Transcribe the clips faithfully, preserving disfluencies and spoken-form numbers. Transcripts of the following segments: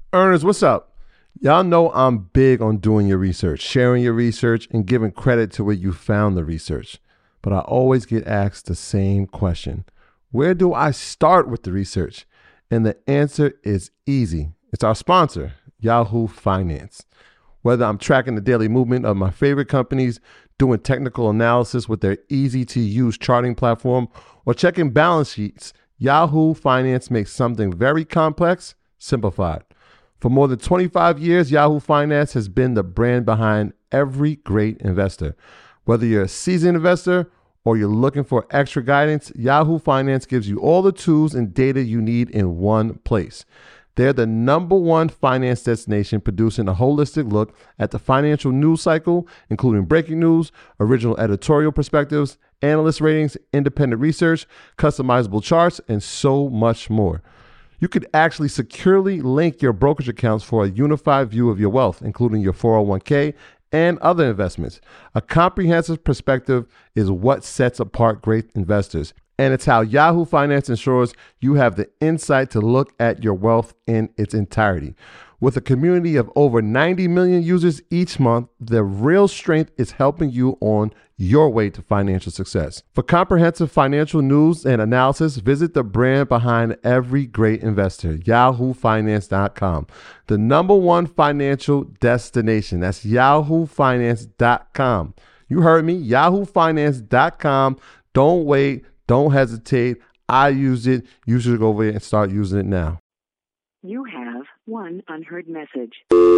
Earners, what's up? Y'all know I'm big on doing your research, sharing your research, and giving credit to where you found the research. But I always get asked the same question. Where do I start with the research? And the answer is easy. It's our sponsor, Yahoo Finance. Whether I'm tracking the daily movement of my favorite companies, doing technical analysis with their easy-to-use charting platform, or checking balance sheets, Yahoo Finance makes something very complex simplified. For more than twenty-five years, Yahoo Finance has been the brand behind every great investor. Whether you're a seasoned investor or you're looking for extra guidance, Yahoo Finance gives you all the tools and data you need in one place. They're the number one finance destination, producing a holistic look at the financial news cycle, including breaking news, original editorial perspectives, analyst ratings, independent research, customizable charts, and so much more. You could actually securely link your brokerage accounts for a unified view of your wealth, including your four oh one k and other investments. A comprehensive perspective is what sets apart great investors, and it's how Yahoo Finance ensures you have the insight to look at your wealth in its entirety. With a community of over ninety million users each month, the real strength is helping you on your way to financial success. For comprehensive financial news and analysis, visit the brand behind every great investor, yahoo finance dot com, the number one financial destination. That's yahoo finance dot com. You heard me, yahoo finance dot com. Don't wait. Don't hesitate. I use it. You should go over there and start using it now. You have one unheard message.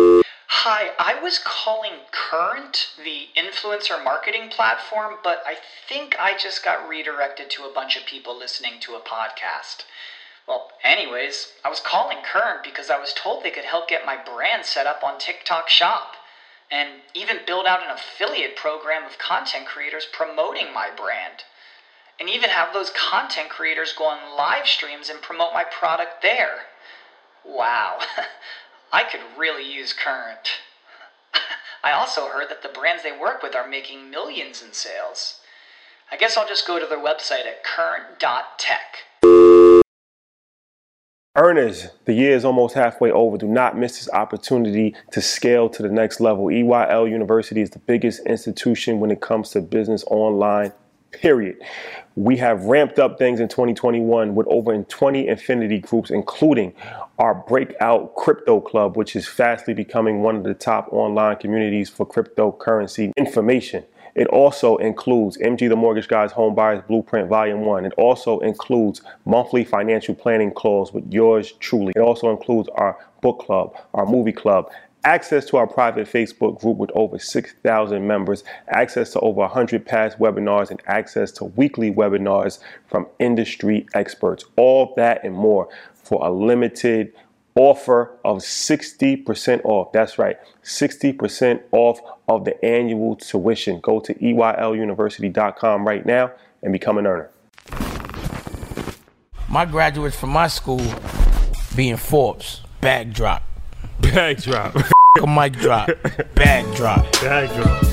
Hi, I was calling Current, the influencer marketing platform, but I think I just got redirected to a bunch of people listening to a podcast. Well, anyways, I was calling Current because I was told they could help get my brand set up on TikTok Shop and even build out an affiliate program of content creators promoting my brand. And even have those content creators go on live streams and promote my product there. Wow, I could really use Current. I also heard that the brands they work with are making millions in sales. I guess I'll just go to their website at current dot tech. Earners, the year is almost halfway over. Do not miss this opportunity to scale to the next level. E Y L University is the biggest institution when it comes to business online, period. We have ramped up things in twenty twenty-one with over twenty Infinity groups, including our breakout crypto club, which is fastly becoming one of the top online communities for cryptocurrency information. It also includes M G the Mortgage Guy's Home Buyers Blueprint Volume one. It also includes monthly financial planning calls with yours truly. It also includes our book club, our movie club, access to our private Facebook group with over six thousand members, access to over one hundred past webinars, and access to weekly webinars from industry experts. All that and more for a limited offer of sixty percent off. That's right, sixty percent off of the annual tuition. Go to E Y L university dot com right now and become an earner. My graduates from my school being Forbes, bag drop. Bag drop. A mic drop. Bag drop. Bag drop.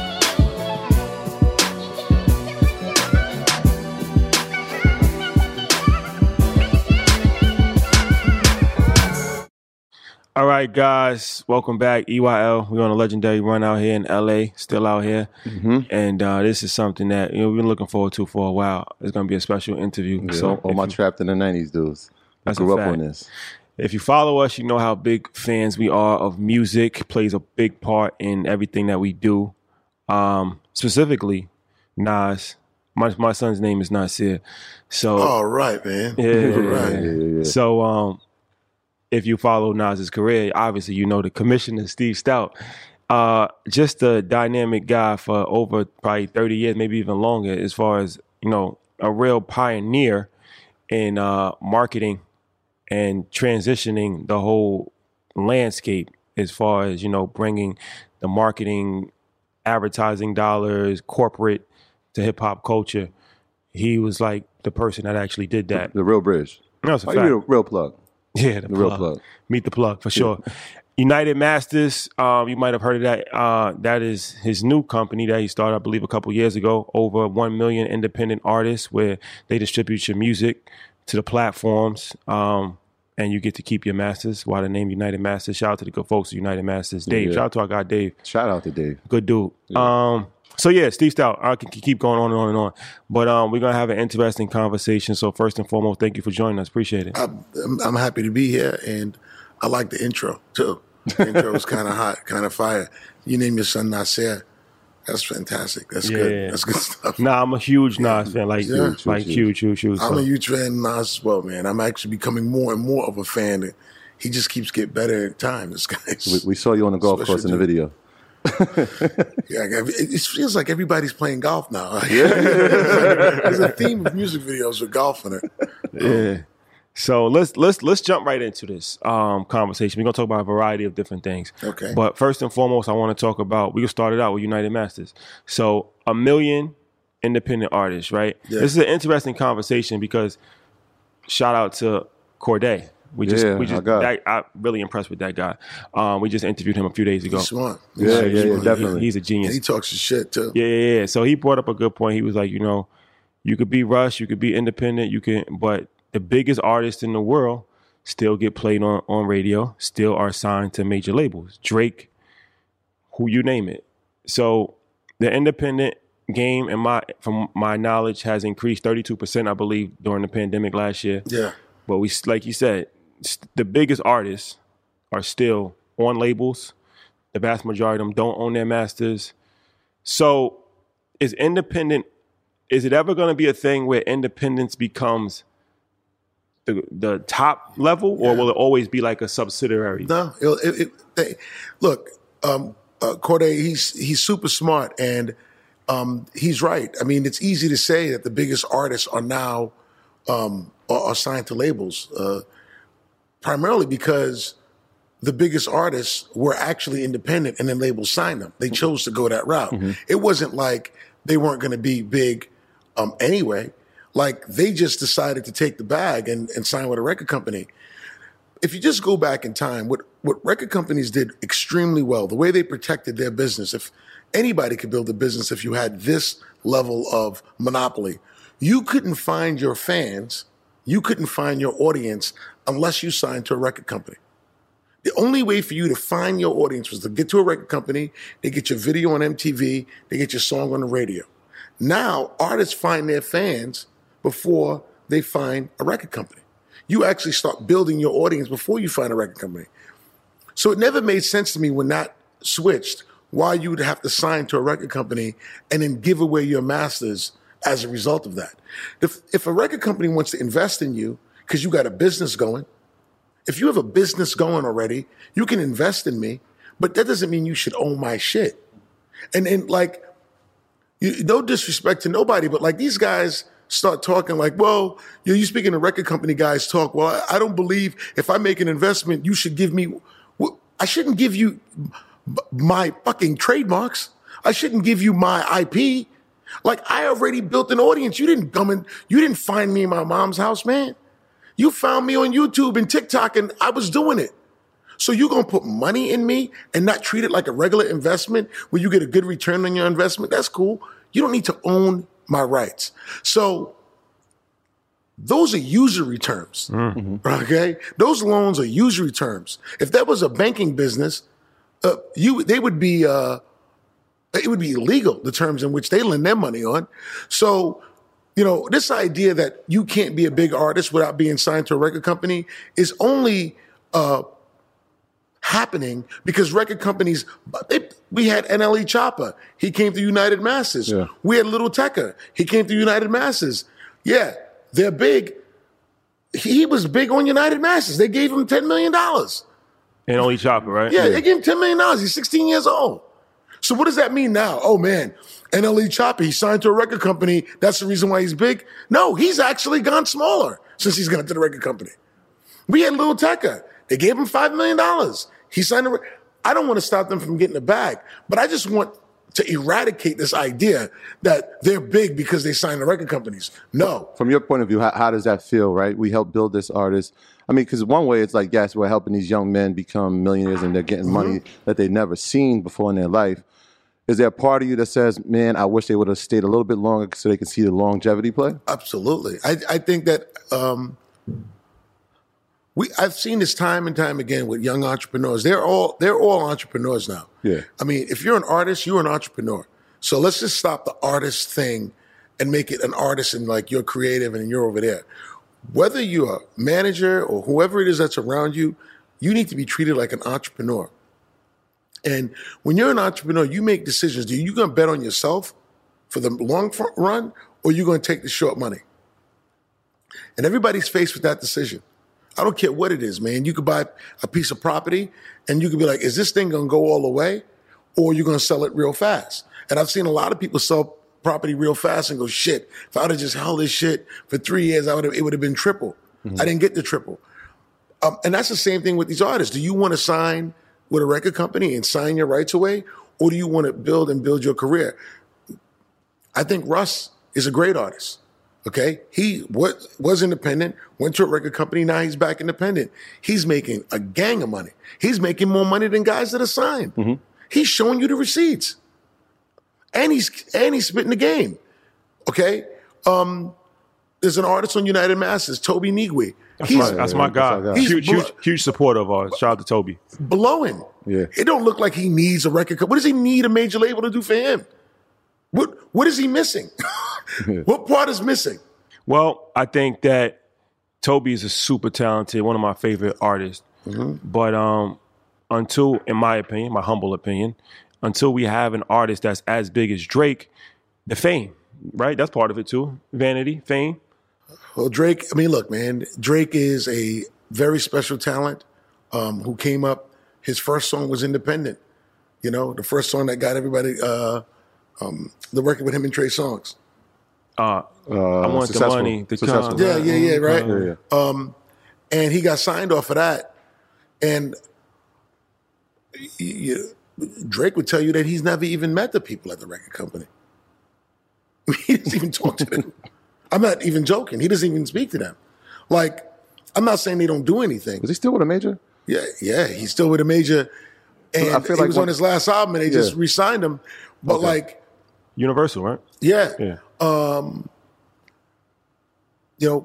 All right, guys, welcome back. E Y L, we're on a legendary run out here in L A, still out here. Mm-hmm. And uh, this is something that, you know, we've been looking forward to for a while. It's going to be a special interview. Yeah, so all my you, trapped in the nineties dudes. I grew up on this. If you follow us, you know how big fans we are of music. Plays a big part in everything that we do. Um, specifically, Nas. My my son's name is Nasir. So, all right, man. Yeah, yeah, right. yeah, yeah, yeah. So, um, if you follow Nas's career, obviously you know the commissioner, Steve Stout. Uh, just a dynamic guy for over probably thirty years, maybe even longer, as far as, you know, a real pioneer in uh, marketing and transitioning the whole landscape as far as, you know, bringing the marketing, advertising dollars, corporate to hip hop culture. He was like the person that actually did that. The, the real bridge. No, it's a oh, fact. You need a real plug. Yeah, the, the plug. real plug. Meet the plug for sure. Yeah. United Masters, um, you might have heard of that. Uh, that is his new company that he started, I believe, a couple years ago. Over one million independent artists where they distribute your music to the platforms. Um, and you get to keep your masters while the name United Masters. Shout out to the good folks at United Masters. Dave, Yeah. shout out to our guy Dave. Shout out to Dave. Good dude. Um, so yeah, Steve Stout. I can keep going on and on and on, but um, we're gonna have an interesting conversation. So first and foremost, thank you for joining us. Appreciate it. I'm, I'm happy to be here, and I like the intro too. The intro is kind of hot, kind of fire. You name your son Nasir. That's fantastic. That's Yeah. good. That's good stuff. Nah, I'm a huge Nas fan. Like, Yeah. like huge, huge, huge. I'm So- a huge fan of Nas as well, man. I'm actually becoming more and more of a fan. He just keeps getting better in time. This guy. We, we saw you on the golf Special course in the dude. video. Yeah, it it feels like everybody's playing golf now. There's a theme of music videos with golf in it. Yeah. So let's let's let's jump right into this um, conversation. We're gonna talk about a variety of different things. Okay. But first and foremost, I want to talk about. We can start it out with United Masters. So a million independent artists, right? Yeah. This is an interesting conversation because shout out to Corday. We just Yeah, we just our guy. that, I'm really impressed with that guy. Um, we just interviewed him a few days ago. He's smart. Yeah, He's yeah, yeah, smart, definitely. He's a And genius. he talks his shit too. Yeah, yeah, yeah. So he brought up a good point. He was like, you know, you could be Rush, you could be independent, you can, but the biggest artists in the world still get played on, on radio, still are signed to major labels. Drake, who you name it. So the independent game, and my from my knowledge, has increased thirty-two percent, I believe, during the pandemic last year. Yeah. But we, like you said, s- the biggest artists are still on labels. The vast majority of them don't own their masters. So is independent, is it ever going to be a thing where independence becomes the the top level, or will it always be like a subsidiary? No, it, it, it, they, look, um, uh, Corday, he's he's super smart, and um, he's right. I mean, it's easy to say that the biggest artists are now um, are, are signed to labels, uh, primarily because the biggest artists were actually independent, and then labels signed them. They chose to go that route. It wasn't like they weren't going to be big um, anyway. Like they just decided to take the bag and, and sign with a record company. If you just go back in time, what, what record companies did extremely well, the way they protected their business, if anybody could build a business if you had this level of monopoly, you couldn't find your fans, you couldn't find your audience unless you signed to a record company. The only way for you to find your audience was to get to a record company, they get your video on M T V, they get your song on the radio. Now, artists find their fans before they find a record company. You actually start building your audience before you find a record company. So it never made sense to me when that switched, why you would have to sign to a record company and then give away your masters as a result of that. If, if a record company wants to invest in you because you got a business going, if you have a business going already, you can invest in me, but that doesn't mean you should own my shit. And and like, you, no disrespect to nobody, but like these guys start talking like, well, you you speaking to record company guys talk, well, I, I don't believe if I make an investment, you should give me, well, I shouldn't give you b- my fucking trademarks. I shouldn't give you my I P. Like I already built an audience. You didn't come in, you didn't find me in my mom's house, man. You found me on YouTube and TikTok and I was doing it. So you're going to put money in me and not treat it like a regular investment where you get a good return on your investment? That's cool. You don't need to own my rights. So those are usury terms, okay? Those loans are usury terms. If that was a banking business, uh, you they would be uh, it would be illegal, the terms in which they lend their money on. So, you know, this idea that you can't be a big artist without being signed to a record company is only uh, happening because record companies, they, we had N L E Chopper. He came to United Masters. Yeah. We had Little Tecca. He came to United Masters. Yeah, they're big. He was big on United Masters. They gave him ten million dollars. And only Chopper, right? Yeah, they gave him ten million dollars. He's sixteen years old. So what does that mean now? Oh, man, N L E Chopper, he signed to a record company. That's the reason why he's big? No, he's actually gone smaller since he's gone to the record company. We had Little Tecca. They gave him five million dollars. He signed a re- I don't want to stop them from getting the bag, but I just want to eradicate this idea that they're big because they signed the record companies. No. From your point of view, how, how does that feel, right? We help build this artist. I mean, because one way it's like, yes, we're helping these young men become millionaires and they're getting Mm-hmm. money that they've never seen before in their life. Is there a part of you that says, man, I wish they would have stayed a little bit longer so they could see the longevity play? Absolutely. I, I think that um, we I've seen this time and time again with young entrepreneurs. They're all they're all entrepreneurs now. Yeah. I mean, if you're an artist, you're an entrepreneur. So let's just stop the artist thing and make it an artist and like you're creative and you're over there. Whether you're a manager or whoever it is that's around you, you need to be treated like an entrepreneur. And when you're an entrepreneur, you make decisions. Are you going to bet on yourself for the long run, or are you going to take the short money? And everybody's faced with that decision. I don't care what it is, man. You could buy a piece of property and you could be like, is this thing going to go all the way, or are you going to sell it real fast? And I've seen a lot of people sell property real fast and go, shit, if I would have just held this shit for three years, I would have, it would have been triple. Mm-hmm. I didn't get the triple. Um, and that's the same thing with these artists. Do you want to sign with a record company and sign your rights away, or do you want to build and build your career? I think Russ is a great artist. Okay, he was, was independent, went to a record company, now he's back independent. He's making a gang of money. He's making more money than guys that are signed. Mm-hmm. He's showing you the receipts. And he's and he's spitting the game. Okay? Um, there's an artist on United Masses, Toby Nigui. That's, he's, my, that's my guy. That's he's huge, blo- huge, huge supporter of ours. Shout out to Toby. Blowing. Yeah. It don't look like he needs a record company. What does he need a major label to do for him? What What is he missing? What part is missing? Well, I think that Toby is a super talented, one of my favorite artists. Mm-hmm. But um, until, in my opinion, my humble opinion, until we have an artist that's as big as Drake, the fame, right? That's part of it too. Vanity, fame. Well, Drake, I mean, look, man, Drake is a very special talent um, who came up. His first song was Independent. You know, the first song that got everybody, uh, um, the record with him and Trey Songz. Uh, Uh, I want the successful. money. The Successful. con- Yeah, yeah, yeah, right? Yeah, yeah. Um, and he got signed off of that. And you, Drake would tell you that he's never even met the people at the record company. He doesn't even talk to them. I'm not even joking. He doesn't even speak to them. Like, I'm not saying they don't do anything. Is he still with a major? Yeah, yeah, he's still with a major. And I feel he like was when- on his last album and they just Yeah. re-signed him. But Okay. like, Universal, right? yeah. Yeah. Um, you know,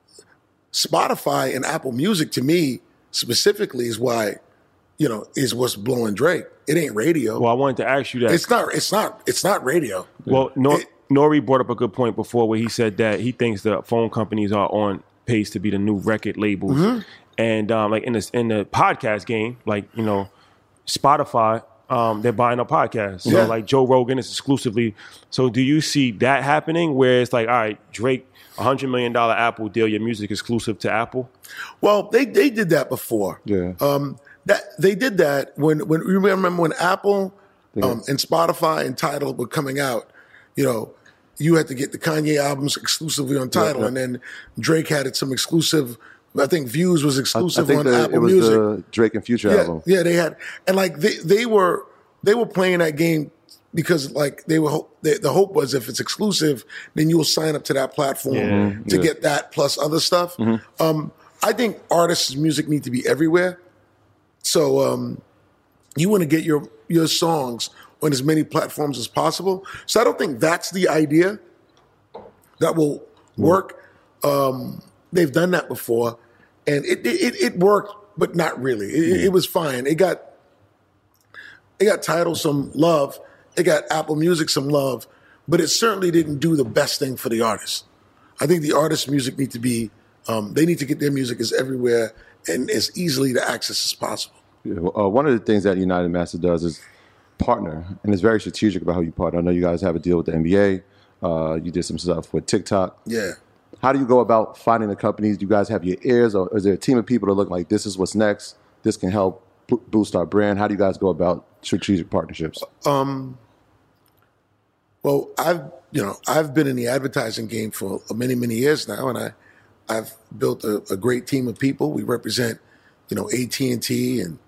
Spotify and Apple Music to me specifically is why, you know, is what's blowing Drake. It ain't radio. Well, I wanted to ask you that. it's not. It's not. It's not radio. Well, Nor- It- Nori brought up a good point before where he said that he thinks the phone companies are on pace to be the new record labels. Mm-hmm. And um, like in the, in the podcast game, like, you know, Spotify, um, they're buying up podcasts. So Yeah. like Joe Rogan is exclusively. So do you see that happening where it's like, all right, Drake, a one hundred million dollars Apple deal, your music exclusive to Apple? Well, they they did that before. Yeah. Um, that they did that when when you remember when Apple um, and Spotify and Tidal were coming out. You know, you had to get the Kanye albums exclusively on Tidal, yeah. and then Drake had it some exclusive. I think Views was I, I exclusive think on the, Apple it was Music. the Drake and Future yeah, album. yeah, they had, and like they they were they were playing that game because like they were hope, they, the hope was if it's exclusive, then you will sign up to that platform Yeah. to Yeah. get that plus other stuff. Um, I think artists' music need to be everywhere. So um, you want to get your your songs on as many platforms as possible. So I don't think that's the idea that will work. Um, they've done that before, and it it, it worked, but not really. It, it was fine. It got it got Tidal some love. It got Apple Music some love, but it certainly didn't do the best thing for the artists. I think the artists' music need to be. Um, they need to get their music as everywhere and as easily to access as possible. Yeah, well, uh, one of the things that United Master does is partner, and it's very strategic about how you partner. I know you guys have a deal with the N B A. Uh, you did some stuff with TikTok. Yeah. How do you go about finding the companies? Do you guys have your ears, or is there a team of people that look like this is what's next? This can help bo- boost our brand. How do you guys go about strategic partnerships? Um, well, I've you know I've been in the advertising game for many many years now, and I I've built a, a great team of people. We represent you know A T and T and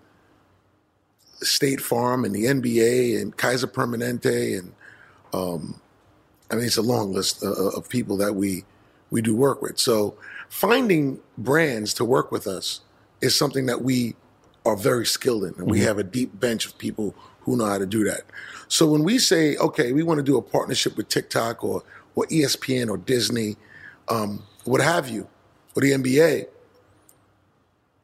State Farm and the N B A and Kaiser Permanente, and um, I mean it's a long list of, of people that we we do work with. So finding brands to work with us is something that we are very skilled in, and we have a deep bench of people who know how to do that. So when we say, okay, we want to do a partnership with TikTok or or E S P N or Disney, um, what have you, or the N B A,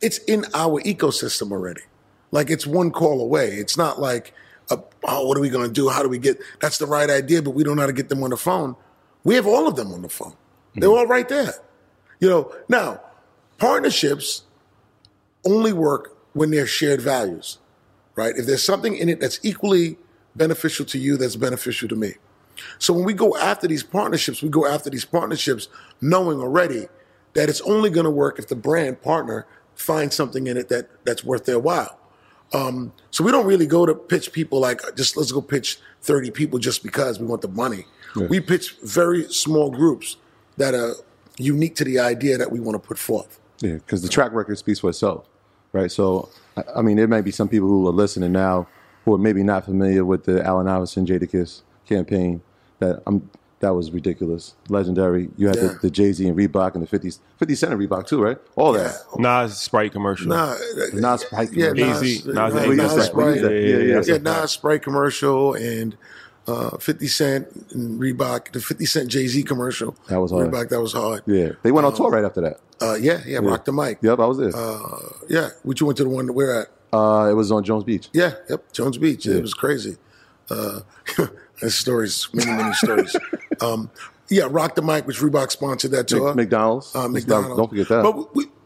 it's in our ecosystem already. Like it's one call away. It's not like, a, oh, what are we going to do? How do we get, that's the right idea, but we don't know how to get them on the phone. We have all of them on the phone. They're all right there. You know, now, partnerships only work when they're shared values, right? If there's something in it that's equally beneficial to you, that's beneficial to me. So when we go after these partnerships, we go after these partnerships knowing already that it's only going to work if the brand partner finds something in it that, that's worth their while. Um, so we don't really go to pitch people like, just let's go pitch thirty people just because we want the money. Yeah. We pitch very small groups that are unique to the idea that we want to put forth. Yeah, because the track record speaks for itself, right? So, I mean, there may be some people who are listening now who are maybe not familiar with the Allen Iverson Jadakiss campaign. That um, that was ridiculous, legendary. You had yeah. the, the Jay-Z and Reebok and the fifty, fifty Cent and Reebok too, right? All yeah. that. Nas Sprite commercial. Nah, Nas Sprite yeah, commercial. Nas, Nas, Nas, Nas, Nas Sprite. Yeah, yeah, yeah. Yeah, Nas Sprite commercial and uh, fifty Cent and Reebok. The fifty Cent Jay-Z commercial. That was hard. Reebok, that was hard. Yeah, they went on um, tour right after that. Uh, yeah, yeah, yeah, Rock the Mic. Yep, I was there. Uh, yeah, which you went to the one that we're at? Uh, it was on Jones Beach. Yeah, yep, Jones Beach. Yeah. It was crazy. Uh, there's stories, many, many stories. Um, yeah, Rock the Mic, which Reebok sponsored that tour. McDonald's. Uh, McDonald's. Don't forget that. But we,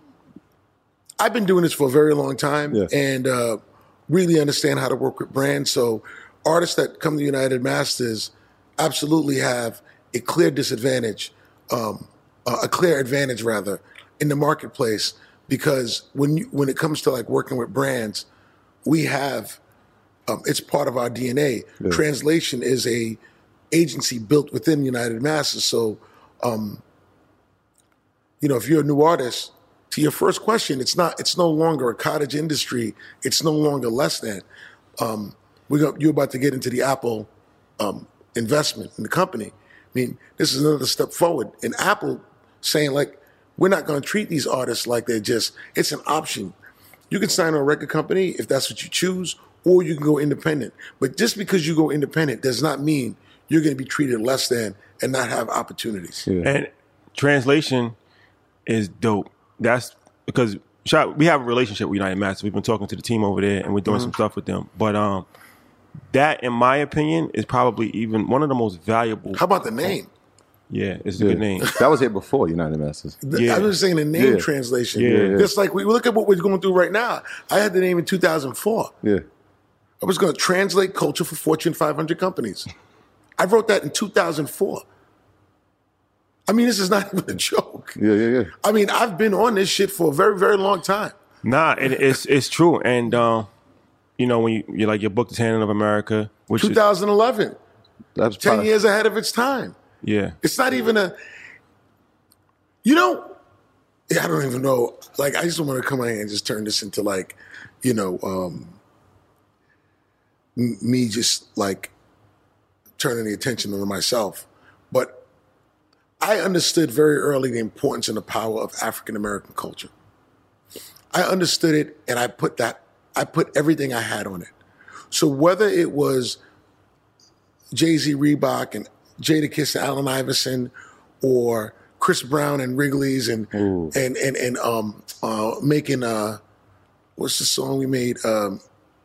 I've been doing this for a very long time yeah. and uh, really understand how to work with brands. So artists that come to United Masters absolutely have a clear disadvantage, um, uh, a clear advantage rather, in the marketplace, because when you, when it comes to like working with brands, we have um, it's part of our D N A. Yeah. Translation is a agency built within United Masters. So, um, you know, if you're a new artist, to your first question, it's not. It's no longer a cottage industry. It's no longer less than. Um, we go, you're about to get into the Apple um, investment in the company. I mean, this is another step forward. And Apple saying like, we're not going to treat these artists like they're just. It's an option. You can sign on a record company if that's what you choose, or you can go independent. But just because you go independent does not mean you're going to be treated less than and not have opportunities. Yeah. And translation is dope. That's because we have a relationship with United Masters. We've been talking to the team over there, and we're doing mm-hmm. some stuff with them. But um, that, in my opinion, is probably even one of the most valuable. How about the name? Yeah, it's a yeah. good name. That was here before United Masters. Yeah. I was saying the name yeah. translation. Yeah. Just like we look at what we're going through right now. I had the name in two thousand four. Yeah. I was going to translate culture for Fortune five hundred companies. I wrote that in two thousand four. I mean, this is not even a joke. Yeah, yeah, yeah. I mean, I've been on this shit for a very, very long time. Nah, it, it's it's true. And, um, you know, when you, you're like, your book, The Tanning of America. Which twenty eleven. Is, that's ten probably, years ahead of its time. Yeah. It's not even a, you know, I don't even know. Like, I just want to come out here and just turn this into like, you know, um, m- me just like turning the attention on myself. But I understood very early the importance and the power of African American culture. I understood it, and I put that, I put everything I had on it. So whether it was Jay-Z, Reebok, and Jadakiss and Allen Iverson, or Chris Brown and Wrigley's, and Ooh. and and and um uh, making uh what's the song we made um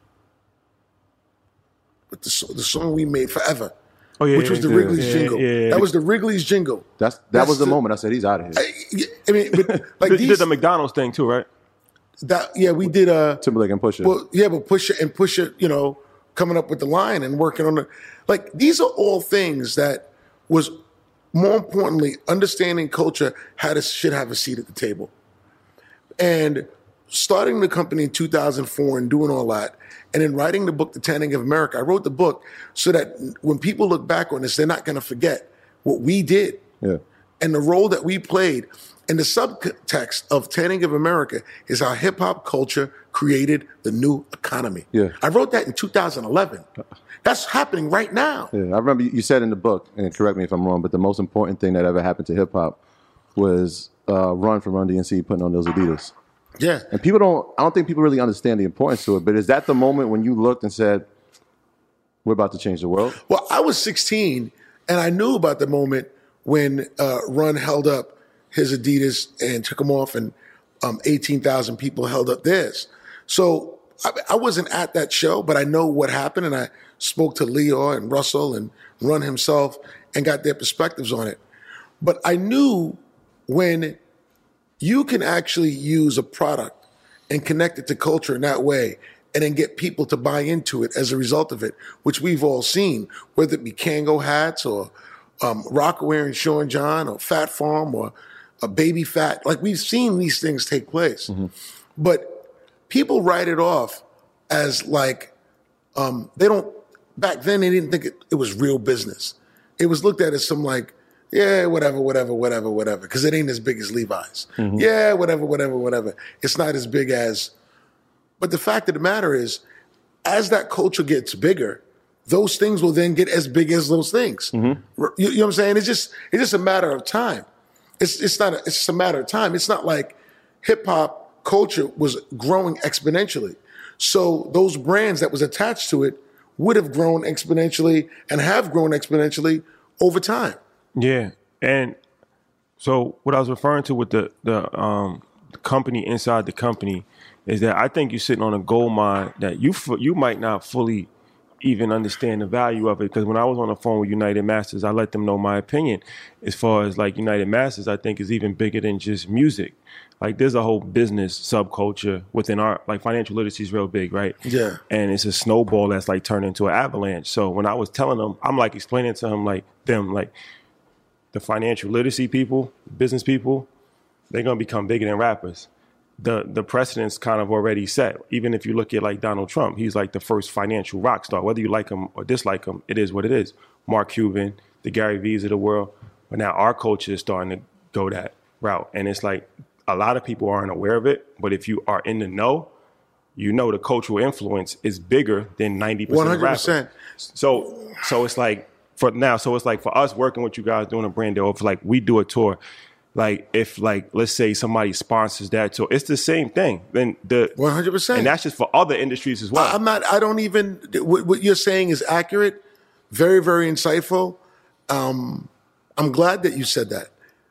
with the the song we made Forever. Oh, yeah, which was the yeah, Wrigley's yeah, jingle. Yeah, yeah, that was the Wrigley's jingle. That's that That's was the, the moment I said he's out of here. I, I mean, but like you these, did the McDonald's thing too, right? That yeah, we did. Uh, Timberlake and Pusha. Well, yeah, but Pusha and Pusha, you know, coming up with the line and working on the like. These are all things that was more importantly understanding culture. Had a should have a seat at the table, and starting the company in two thousand four and doing all that. And in writing the book, The Tanning of America, I wrote the book so that when people look back on this, they're not going to forget what we did yeah. and the role that we played. And the subtext of Tanning of America is how hip-hop culture created the new economy. Yeah. I wrote that in two thousand eleven. That's happening right now. Yeah, I remember you said in the book, and correct me if I'm wrong, but the most important thing that ever happened to hip-hop was uh, Run from Run D M C putting on those Adidas. Yeah. And people don't, I don't think people really understand the importance to it, but is that the moment when you looked and said, we're about to change the world? Well, I was sixteen, and I knew about the moment when uh, Run held up his Adidas and took them off, and um, eighteen thousand people held up theirs. So I, I wasn't at that show, but I know what happened, and I spoke to Leo and Russell and Run himself and got their perspectives on it. But I knew when you can actually use a product and connect it to culture in that way and then get people to buy into it as a result of it, which we've all seen, whether it be Kango hats or um, Rockaway and Sean John or Fat Farm or a Baby Fat. Like, we've seen these things take place. Mm-hmm. But people write it off as like, um, they don't, back then they didn't think it, it was real business. It was looked at as some like, yeah, whatever, whatever, whatever, whatever, because it ain't as big as Levi's. Mm-hmm. Yeah, whatever, whatever, whatever. It's not as big as, but the fact of the matter is, as that culture gets bigger, those things will then get as big as those things. Mm-hmm. You, you know what I'm saying? It's just, it's just a matter of time. It's, it's not, a, it's just a matter of time. It's not like hip hop culture was growing exponentially. So those brands that was attached to it would have grown exponentially and have grown exponentially over time. Yeah, and so what I was referring to with the the, um, the company inside the company is that I think you're sitting on a gold mine that you you might not fully even understand the value of it. Because when I was on the phone with United Masters, I let them know my opinion as far as like United Masters. I think is even bigger than just music. Like, there's a whole business subculture within our, like, financial literacy is real big, right? Yeah. And it's a snowball that's like turned into an avalanche. So when I was telling them, I'm like explaining to them, like them, like. The financial literacy people, business people, they're going to become bigger than rappers. The the precedent's kind of already set. Even if you look at like Donald Trump, he's like the first financial rock star. Whether you like him or dislike him, it is what it is. Mark Cuban, the Gary V's of the world. But now our culture is starting to go that route. And it's like a lot of people aren't aware of it. But if you are in the know, you know the cultural influence is bigger than ninety percent one hundred percent. of rappers. So, so it's like, For now, so it's like for us working with you guys doing a brand deal, if like we do a tour, like if like let's say somebody sponsors that tour, it's the same thing. Then the one hundred percent, and that's just for other industries as well. I'm not. I don't even. What, what you're saying is accurate. Very, very insightful. Um, I'm glad that you said that.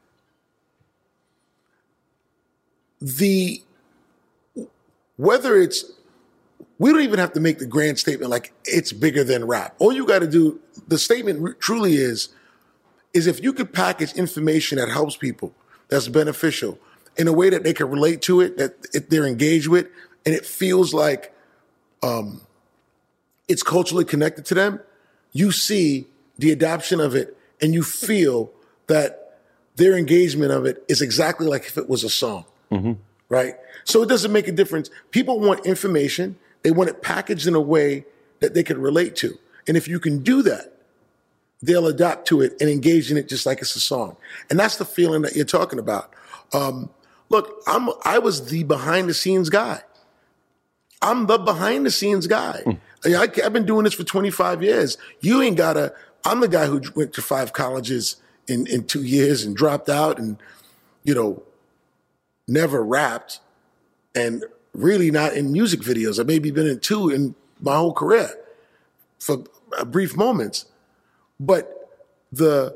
The whether it's. We don't even have to make the grand statement like it's bigger than rap. All you got to do, the statement truly is, is if you could package information that helps people, that's beneficial, in a way that they can relate to it, that they're engaged with, and it feels like um, it's culturally connected to them, you see the adoption of it, and you feel that their engagement of it is exactly like if it was a song, mm-hmm. right? So it doesn't make a difference. People want information. They want it packaged in a way that they can relate to. And if you can do that, they'll adapt to it and engage in it just like it's a song. And that's the feeling that you're talking about. Um, look, I'm, I was the behind the scenes guy. I'm the behind the scenes guy. Mm. I, I've been doing this for twenty-five years. You ain't gotta, I'm the guy who went to five colleges in, in two years and dropped out and, you know, never rapped and really not in music videos. I've maybe been in two in my whole career for brief moments. But the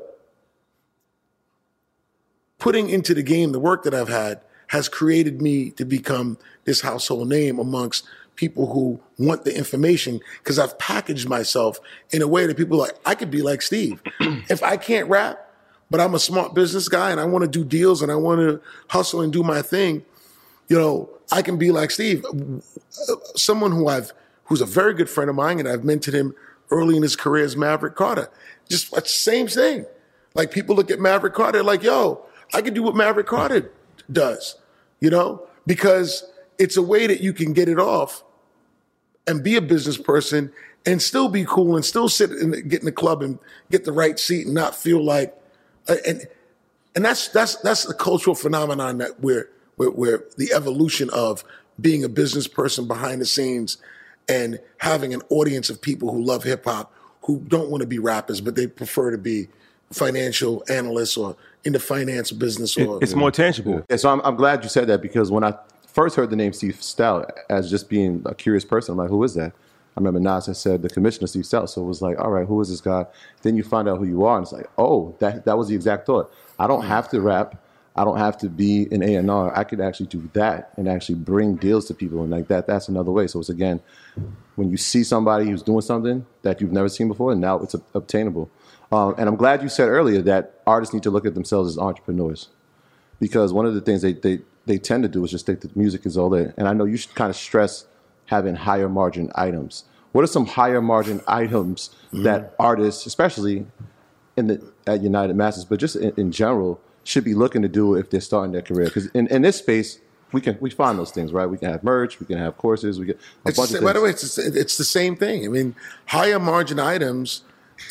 putting into the game the work that I've had has created me to become this household name amongst people who want the information because I've packaged myself in a way that people are like, I could be like Steve. If I can't rap, but I'm a smart business guy and I want to do deals and I want to hustle and do my thing, you know, I can be like Steve. Someone who I've, who's a very good friend of mine and I've mentored him early in his career is Maverick Carter. Just the same thing. Like people look at Maverick Carter like, yo, I can do what Maverick Carter does, you know, because it's a way that you can get it off and be a business person and still be cool and still sit and get in the club and get the right seat and not feel like, and and that's that's that's the cultural phenomenon that we're we're, we're the evolution of being a business person behind the scenes and having an audience of people who love hip hop who don't want to be rappers but they prefer to be financial analysts or in the finance business. Or it's more tangible. Yeah, so I'm, I'm glad you said that because when I first heard the name Steve Stoute, as just being a curious person, I'm like, who is that? I remember Nas had said the commissioner, Steve Stoute. So it was like, all right, who is this guy? Then you find out who you are, and it's like, oh, that that was the exact thought. I don't have to rap. I don't have to be an A and R. I could actually do that and actually bring deals to people. And like that, that's another way. So it's, again, when you see somebody who's doing something that you've never seen before, and now it's obtainable. Um, and I'm glad you said earlier that artists need to look at themselves as entrepreneurs, because one of the things they, they, they tend to do is just think that music is all there. And I know you should kind of stress having higher margin items. What are some higher margin items mm-hmm. that artists, especially in the at United Masters, but just in, in general, should be looking to do if they're starting their career? Because in, in this space, we can we find those things, right? We can have merch, we can have courses, we get a it's bunch the, of things. By the way, it's, it's the same thing. I mean, higher margin items,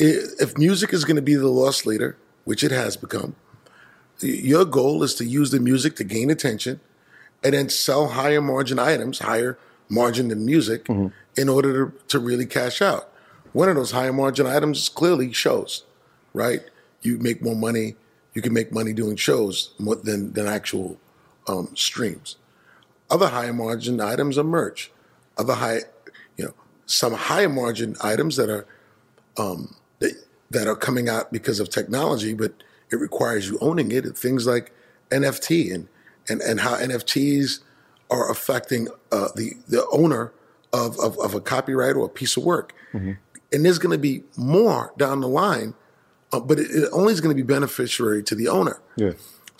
if music is going to be the loss leader, which it has become, your goal is to use the music to gain attention and then sell higher margin items, higher margin than music, mm-hmm. in order to, to really cash out. One of those higher margin items is clearly shows, right? You make more money. You can make money doing shows more than, than actual um, streams. Other higher margin items are merch. Other high, you know, some higher margin items that are um, that, that are coming out because of technology, but it requires you owning it. Things like N F T and and, and how N F Ts are affecting uh, the the owner of, of of a copyright or a piece of work. Mm-hmm. And there's going to be more down the line. Uh, but it, it only is going to be beneficiary to the owner. Yeah.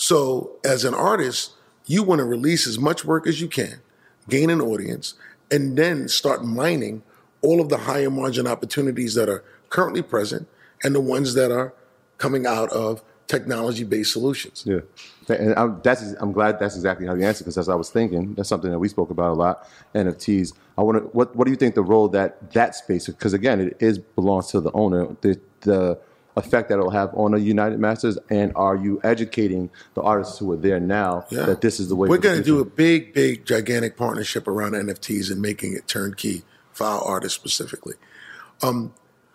So as an artist, you want to release as much work as you can, gain an audience, and then start mining all of the higher margin opportunities that are currently present and the ones that are coming out of technology-based solutions. Yeah. And I'm, that's, I'm glad that's exactly how you answered, because as I was thinking, that's something that we spoke about a lot, N F Ts. I want to, what, what do you think the role that that space, because again, it is belongs to the owner, the, the effect that it'll have on a United Masters, and are you educating the artists who are there now yeah. that this is the way? We're going to do a big, big, gigantic partnership around N F Ts and making it turnkey for our artists specifically. Um,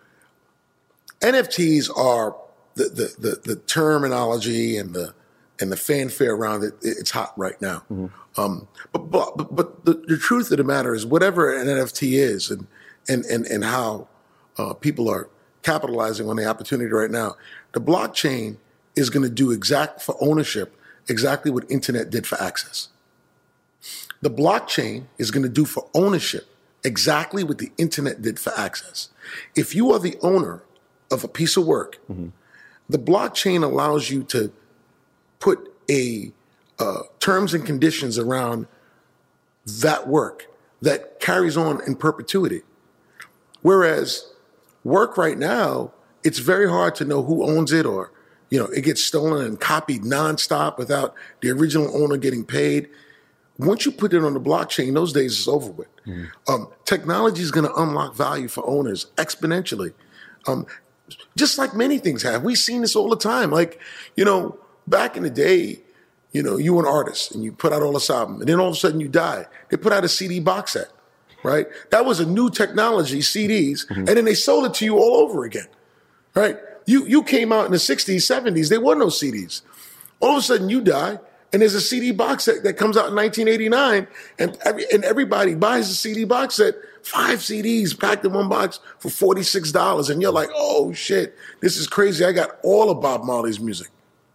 N F Ts are the, the the the terminology and the and the fanfare around it. It's hot right now. Mm-hmm. Um, but but but the, the truth of the matter is, whatever an N F T is, and and and and how uh, people are capitalizing on the opportunity right now, the blockchain is going to do exact for ownership exactly what internet did for access. The blockchain is going to do for ownership exactly what the internet did for access. If you are the owner of a piece of work, mm-hmm. the blockchain allows you to put a uh, terms and conditions around that work that carries on in perpetuity. Whereas work right now, it's very hard to know who owns it, or, you know, it gets stolen and copied nonstop without the original owner getting paid. Once you put it on the blockchain, those days is over with. Mm. Um, technology is going to unlock value for owners exponentially. Um, just like many things have. We've seen this all the time. Like, you know, back in the day, you know, you were an artist and you put out all this album, and then all of a sudden you die. They put out a C D box set. Right? That was a new technology, C Ds, mm-hmm. and then they sold it to you all over again. Right? You you came out in the sixties, seventies, there were no C Ds. All of a sudden you die, and there's a C D box set that comes out in nineteen eighty-nine, and every, and everybody buys a C D box set, five C Ds packed in one box for forty-six dollars, and you're like, oh shit, this is crazy. I got all of Bob Marley's music.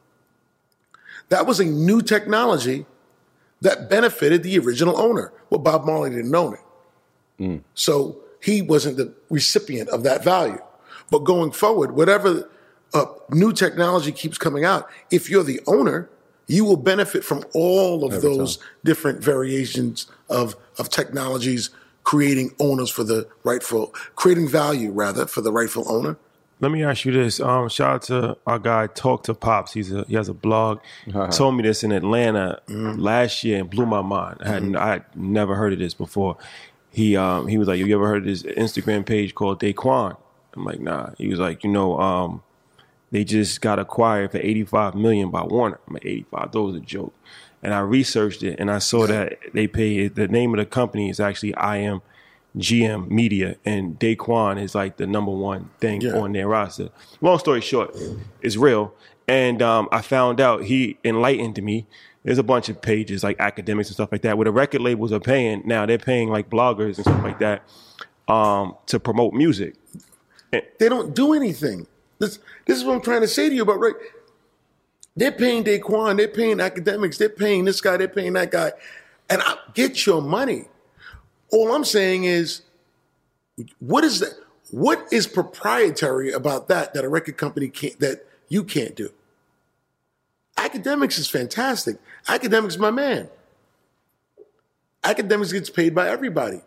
That was a new technology that benefited the original owner. Well, Bob Marley didn't own it. Mm. So he wasn't the recipient of that value. But going forward, whatever uh, new technology keeps coming out, if you're the owner, you will benefit from all of Every those time. different variations of, of technologies, creating owners for the rightful, creating value rather for the rightful owner. Let me ask you this. Um, shout out to our guy, Talk to Pops. He's a, he has a blog. Uh-huh. Told me this in Atlanta mm-hmm. last year and blew my mind. I had, mm-hmm. I had never heard of this before. He um he was like, have you ever heard of this Instagram page called Daquan? I'm like, nah. He was like, you know, um, they just got acquired for eighty-five million dollars by Warner. I'm like, eighty-five, that was a joke. And I researched it, and I saw that they pay, the name of the company is actually I M G M Media, and Daquan is like the number one thing yeah. on their roster. Long story short, it's real. And um, I found out, he enlightened me. There's a bunch of pages like academics and stuff like that where the record labels are paying. Now they're paying like bloggers and stuff like that um, to promote music. They don't do anything. This, this is what I'm trying to say to you about, right? They're paying Daquan, they're paying academics, they're paying this guy, they're paying that guy. And I, get your money. All I'm saying is, what is that? What is proprietary about that that a record company can't, that you can't do? Academics is fantastic. Academics is my man. Academics gets paid by everybody.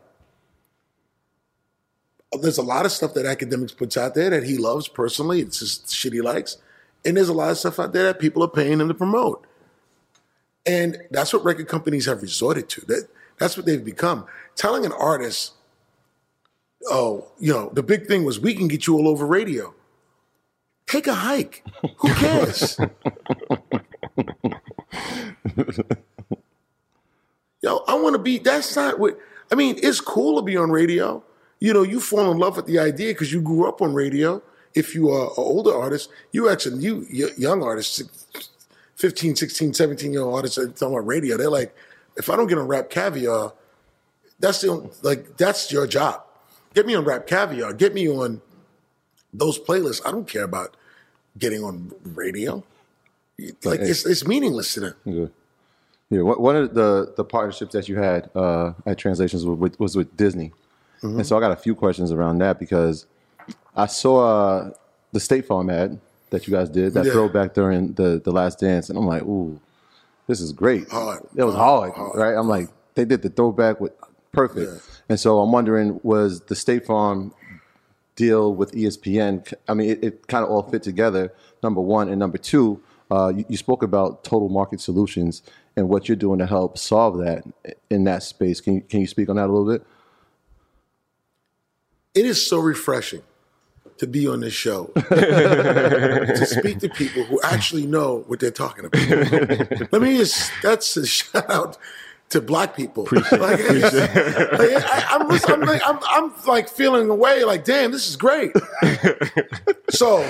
There's a lot of stuff that Academics puts out there that he loves personally. It's just shit he likes. And there's a lot of stuff out there that people are paying him to promote. And that's what record companies have resorted to. That, that's what they've become. Telling an artist, oh, you know, the big thing was we can get you all over radio. Take a hike. Who cares? Yo, I want to be, that's not what, I mean, it's cool to be on radio. You know, you fall in love with the idea because you grew up on radio. If you are an older artist, you actually, you young artists, fifteen, sixteen, seventeen-year-old artists are talking about radio. They're like, if I don't get on Rap Caviar, that's the only, like, that's your job. Get me on Rap Caviar. Get me on those playlists. I don't care about getting on radio. Like, it's, it's meaningless to them. Good. Yeah, one of the, the partnerships that you had uh, at Translations was with, was with Disney. Mm-hmm. And so I got a few questions around that because I saw uh, the State Farm ad that you guys did, that yeah. throwback during the, the Last Dance, and I'm like, ooh, this is great. Hard. It was hard, hard, right? I'm like, they did the throwback with perfect. Yeah. And so I'm wondering, was the State Farm deal with E S P N, I mean, it, it kind of all fit together, number one. And number two, uh, you, you spoke about Total Market Solutions and what you're doing to help solve that in that space. Can you, can you speak on that a little bit? It is so refreshing to be on this show, to speak to people who actually know what they're talking about. Let me just, that's a shout out to black people. Appreciate like, it. Like, I, I'm, I'm, like, I'm, I'm like feeling away like, damn, this is great. So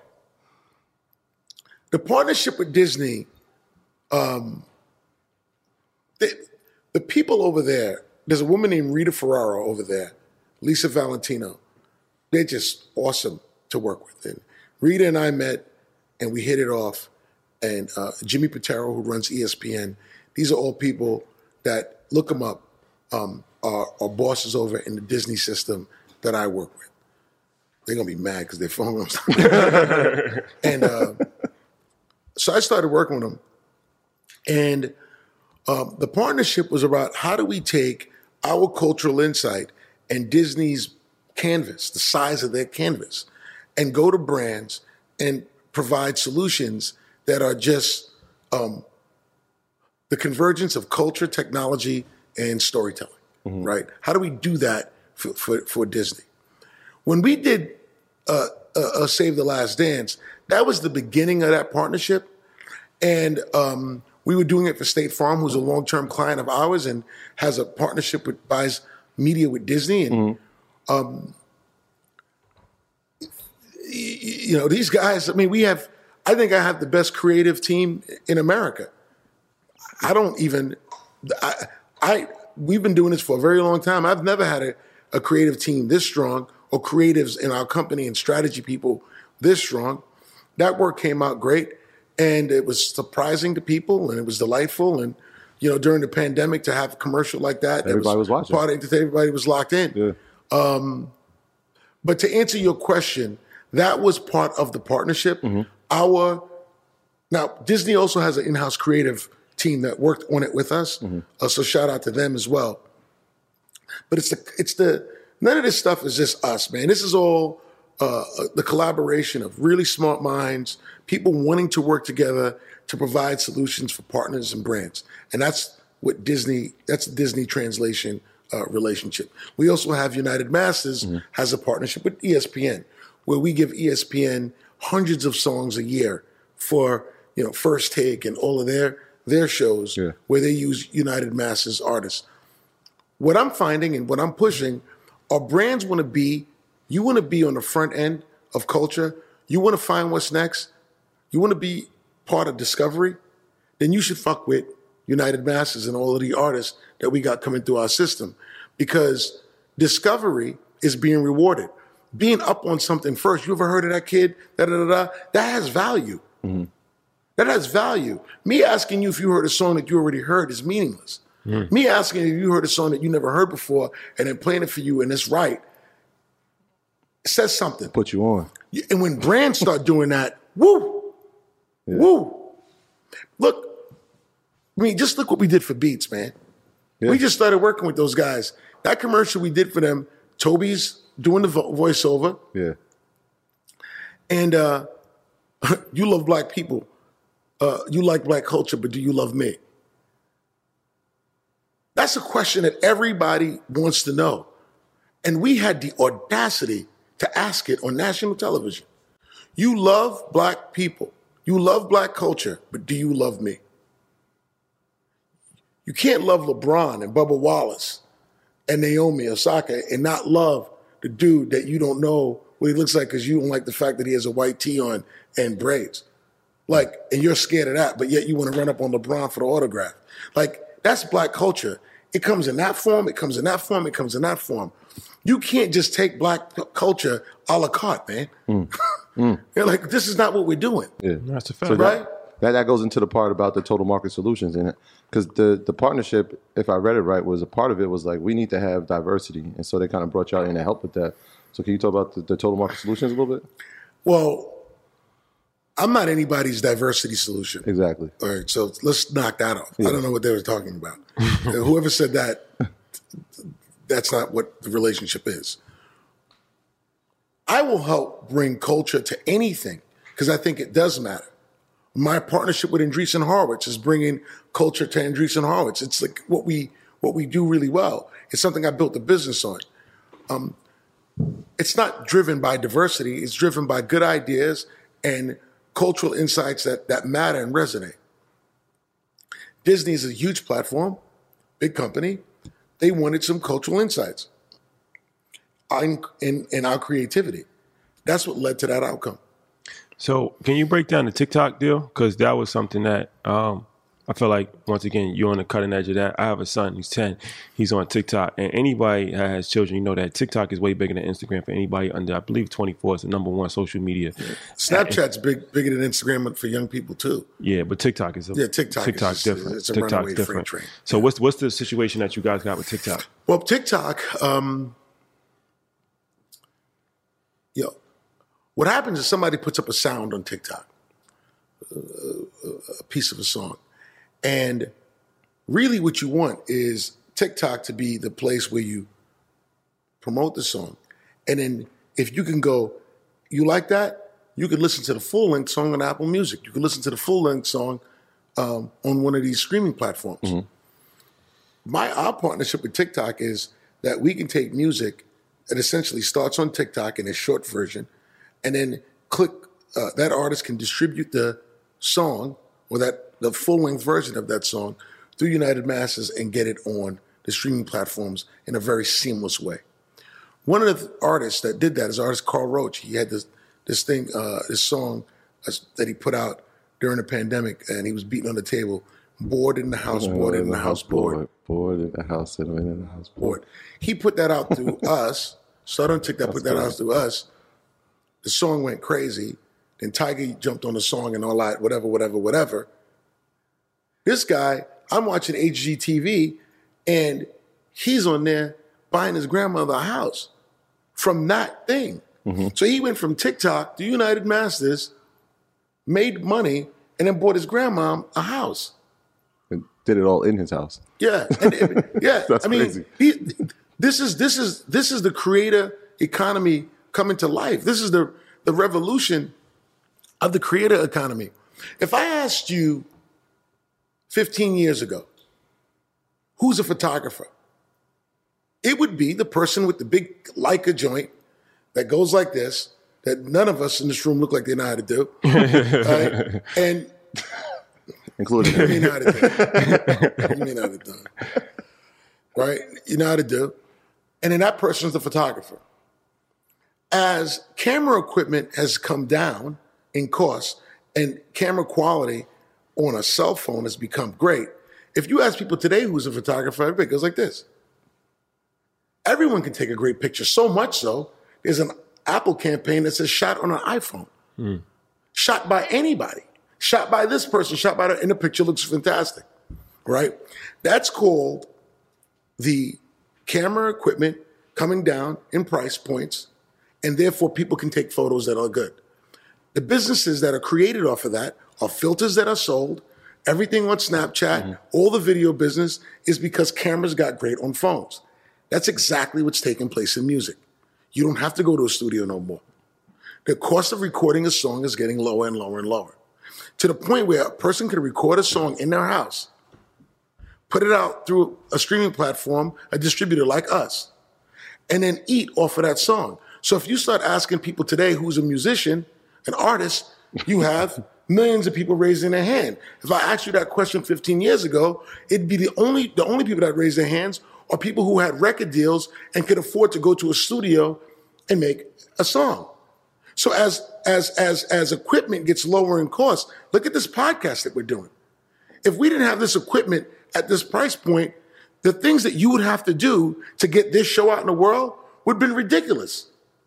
the partnership with Disney, um, the, the people over there, there's a woman named Rita Ferraro over there, Lisa Valentino. They're just awesome to work with. And Rita and I met, and we hit it off. And uh, Jimmy Patero, who runs E S P N, these are all people that, look them up, um, are, are bosses over in the Disney system that I work with. They're going to be mad because their phone goes And uh, so I started working with them. And um, the partnership was about how do we take our cultural insight and Disney's canvas, the size of their canvas, and go to brands and provide solutions that are just um, the convergence of culture, technology, and storytelling, mm-hmm. right? How do we do that for, for, for Disney? When we did uh, uh, uh, Save the Last Dance, that was the beginning of that partnership. And um, we were doing it for State Farm, who's a long-term client of ours and has a partnership with, buys media with Disney. And, mm-hmm. um, you know, these guys, I mean, we have, I think I have the best creative team in America. I don't even, I, I we've been doing this for a very long time. I've never had a, a creative team this strong, or creatives in our company and strategy people this strong. That work came out great, and it was surprising to people, and it was delightful. And, you know, during the pandemic, to have a commercial like that, everybody was, was watching. Part of, everybody was locked in. Yeah. Um, but to answer your question, that was part of the partnership. Mm-hmm. Our now Disney also has an in-house creative team that worked on it with us, mm-hmm. uh, so shout out to them as well. But it's the it's the none of this stuff is just us, man. This is all uh, the collaboration of really smart minds, people wanting to work together to provide solutions for partners and brands, and that's what Disney. That's the Disney translation uh, relationship. We also have United Masters mm-hmm. has a partnership with E S P N, where we give E S P N hundreds of songs a year for, you know, First Take and all of their their shows yeah. where they use United Masters artists. What I'm finding and what I'm pushing are brands want to be, you want to be on the front end of culture. You want to find what's next. You want to be part of discovery. Then you should fuck with United Masters and all of the artists that we got coming through our system, because discovery is being rewarded. Being up on something first. You ever heard of that kid? Da, da, da, da. That has value. Mm-hmm. That has value. Me asking you if you heard a song that you already heard is meaningless. Mm. Me asking if you heard a song that you never heard before and then playing it for you and it's right, it says something. Put you on. And when brands start doing that, woo, yeah. woo. Look, I mean, just look what we did for Beats, man. Yeah. We just started working with those guys. That commercial we did for them, Toby's doing the vo- voiceover. Yeah. And uh, you love black people. Uh, you like black culture, but do you love me? That's a question that everybody wants to know. And we had the audacity to ask it on national television. You love black people. You love black culture, but do you love me? You can't love LeBron and Bubba Wallace and Naomi Osaka and not love the dude that you don't know what he looks like because you don't like the fact that he has a white tee on and braids. Like, and you're scared of that, but yet you want to run up on LeBron for the autograph. Like, that's black culture. It comes in that form, it comes in that form, it comes in that form. You can't just take black culture a la carte, man. Mm. Mm. You're like, this is not what we're doing. Yeah, that's a fact. So right? That, that, that goes into the part about the total market solutions in it. Because the, the partnership, if I read it right, was a part of it was like, we need to have diversity. And so they kind of brought y'all in to help with that. So can you talk about the, the total market solutions a little bit? Well, I'm not anybody's diversity solution. Exactly. All right, so let's knock that off. Yeah. I don't know what they were talking about. Whoever said that, that's not what the relationship is. I will help bring culture to anything because I think it does matter. My partnership with Andreessen Horowitz is bringing culture to Andreessen Horowitz. It's like what we what we do really well. It's something I built a business on. Um, it's not driven by diversity. It's driven by good ideas and cultural insights that, that matter and resonate. Disney is a huge platform, big company. They wanted some cultural insights in, in, in our creativity. That's what led to that outcome. So can you break down the TikTok deal? Because that was something that um, I feel like, once again, you're on the cutting edge of that. I have a son, he's ten. He's on TikTok. And anybody that has children, you know that TikTok is way bigger than Instagram for anybody under, I believe, twenty-four. It's the number one social media. Yeah. Snapchat's big, bigger than Instagram for young people, too. Yeah, but TikTok is a, yeah, TikTok TikTok's is just, different. It's a TikTok's runaway different. freight train. So what's what's the situation that you guys got with TikTok? Well, TikTok, um, yo, what happens is somebody puts up a sound on TikTok, uh, a piece of a song. And really what you want is TikTok to be the place where you promote the song. And then if you can go, you like that? You can listen to the full-length song on Apple Music. You can listen to the full-length song um, on one of these streaming platforms. Mm-hmm. My our partnership with TikTok is that we can take music that essentially starts on TikTok in a short version, and then click, uh, that artist can distribute the song or that the full-length version of that song through United Masses and get it on the streaming platforms in a very seamless way. One of the artists that did that is artist Carl Roach. He had this this thing, uh, this song that he put out during the pandemic, and he was beating on the table, bored in the house, bored in the house, bored. Bored in the house, in the house, bored. He put that out through us, started on TikTok, put that out through us. The song went crazy. Then Tiger jumped on the song and all that, whatever, whatever, whatever. This guy, I'm watching H G T V, and he's on there buying his grandmother a house from that thing. Mm-hmm. So he went from TikTok to United Masters, made money, and then bought his grandma a house. And did it all in his house. Yeah, and, and, yeah. That's I mean, crazy. He, this is this is this is the creator economy coming to life. This is the the revolution of the creator economy. If I asked you fifteen years ago, who's a photographer? It would be the person with the big Leica joint that goes like this, that none of us in this room look like they know how to do. Right? And including you know how to do. You know how to do. Right? You know how to do. And then that person's the photographer. As camera equipment has come down in cost and camera quality on a cell phone has become great, if you ask people today who's a photographer, everybody goes like this. Everyone can take a great picture, so much so, there's an Apple campaign that says shot on an iPhone. Mm. Shot by anybody. shot by this person, shot by that, and the picture looks fantastic, right? That's called the camera equipment coming down in price points, and therefore people can take photos that are good. The businesses that are created off of that are filters that are sold, everything on Snapchat, mm-hmm. all the video business is because cameras got great on phones. That's exactly what's taking place in music. You don't have to go to a studio no more. The cost of recording a song is getting lower and lower and lower, to the point where a person can record a song in their house, put it out through a streaming platform, a distributor like us, and then eat off of that song. So if you start asking people today who's a musician, an artist, you have millions of people raising their hand. If I asked you that question fifteen years ago, it'd be the only the only people that raise their hands are people who had record deals and could afford to go to a studio and make a song. So as as as as equipment gets lower in cost, look at this podcast that we're doing. If we didn't have this equipment at this price point, the things that you would have to do to get this show out in the world would have been ridiculous.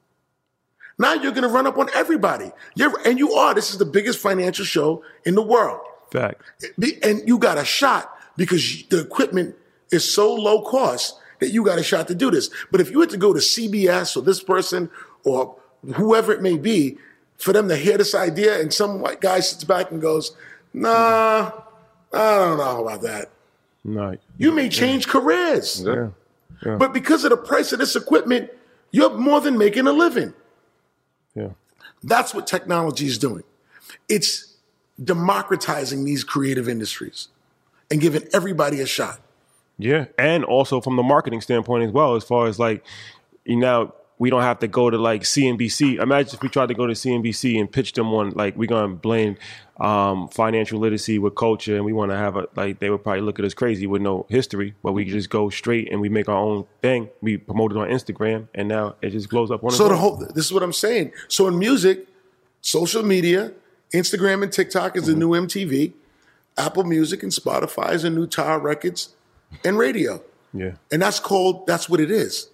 Now you're going to run up on everybody. You're, and you are. This is the biggest financial show in the world. Fact. And you got a shot because the equipment is so low cost that you got a shot to do this. But if you had to go to C B S or this person or whoever it may be for them to hear this idea and some white guy sits back and goes, nah, I don't know about that. No. You may change careers. Yeah. Yeah. But because of the price of this equipment, you're more than making a living. Yeah. That's what technology is doing. It's democratizing these creative industries and giving everybody a shot. Yeah. And also from the marketing standpoint as well, as far as like, you know, we don't have to go to like C N B C. Imagine if we tried to go to C N B C and pitch them on like, we're going to blame um, financial literacy with culture and we want to have a, like, they would probably look at us crazy with no history, but we just go straight and we make our own thing. We promote it on Instagram and now it just blows up on So its the own. whole, this is what I'm saying. So in music, social media, Instagram and TikTok is mm-hmm. the new M T V, Apple Music and Spotify is the new Tower Records and radio. Yeah. And that's called, that's what it is.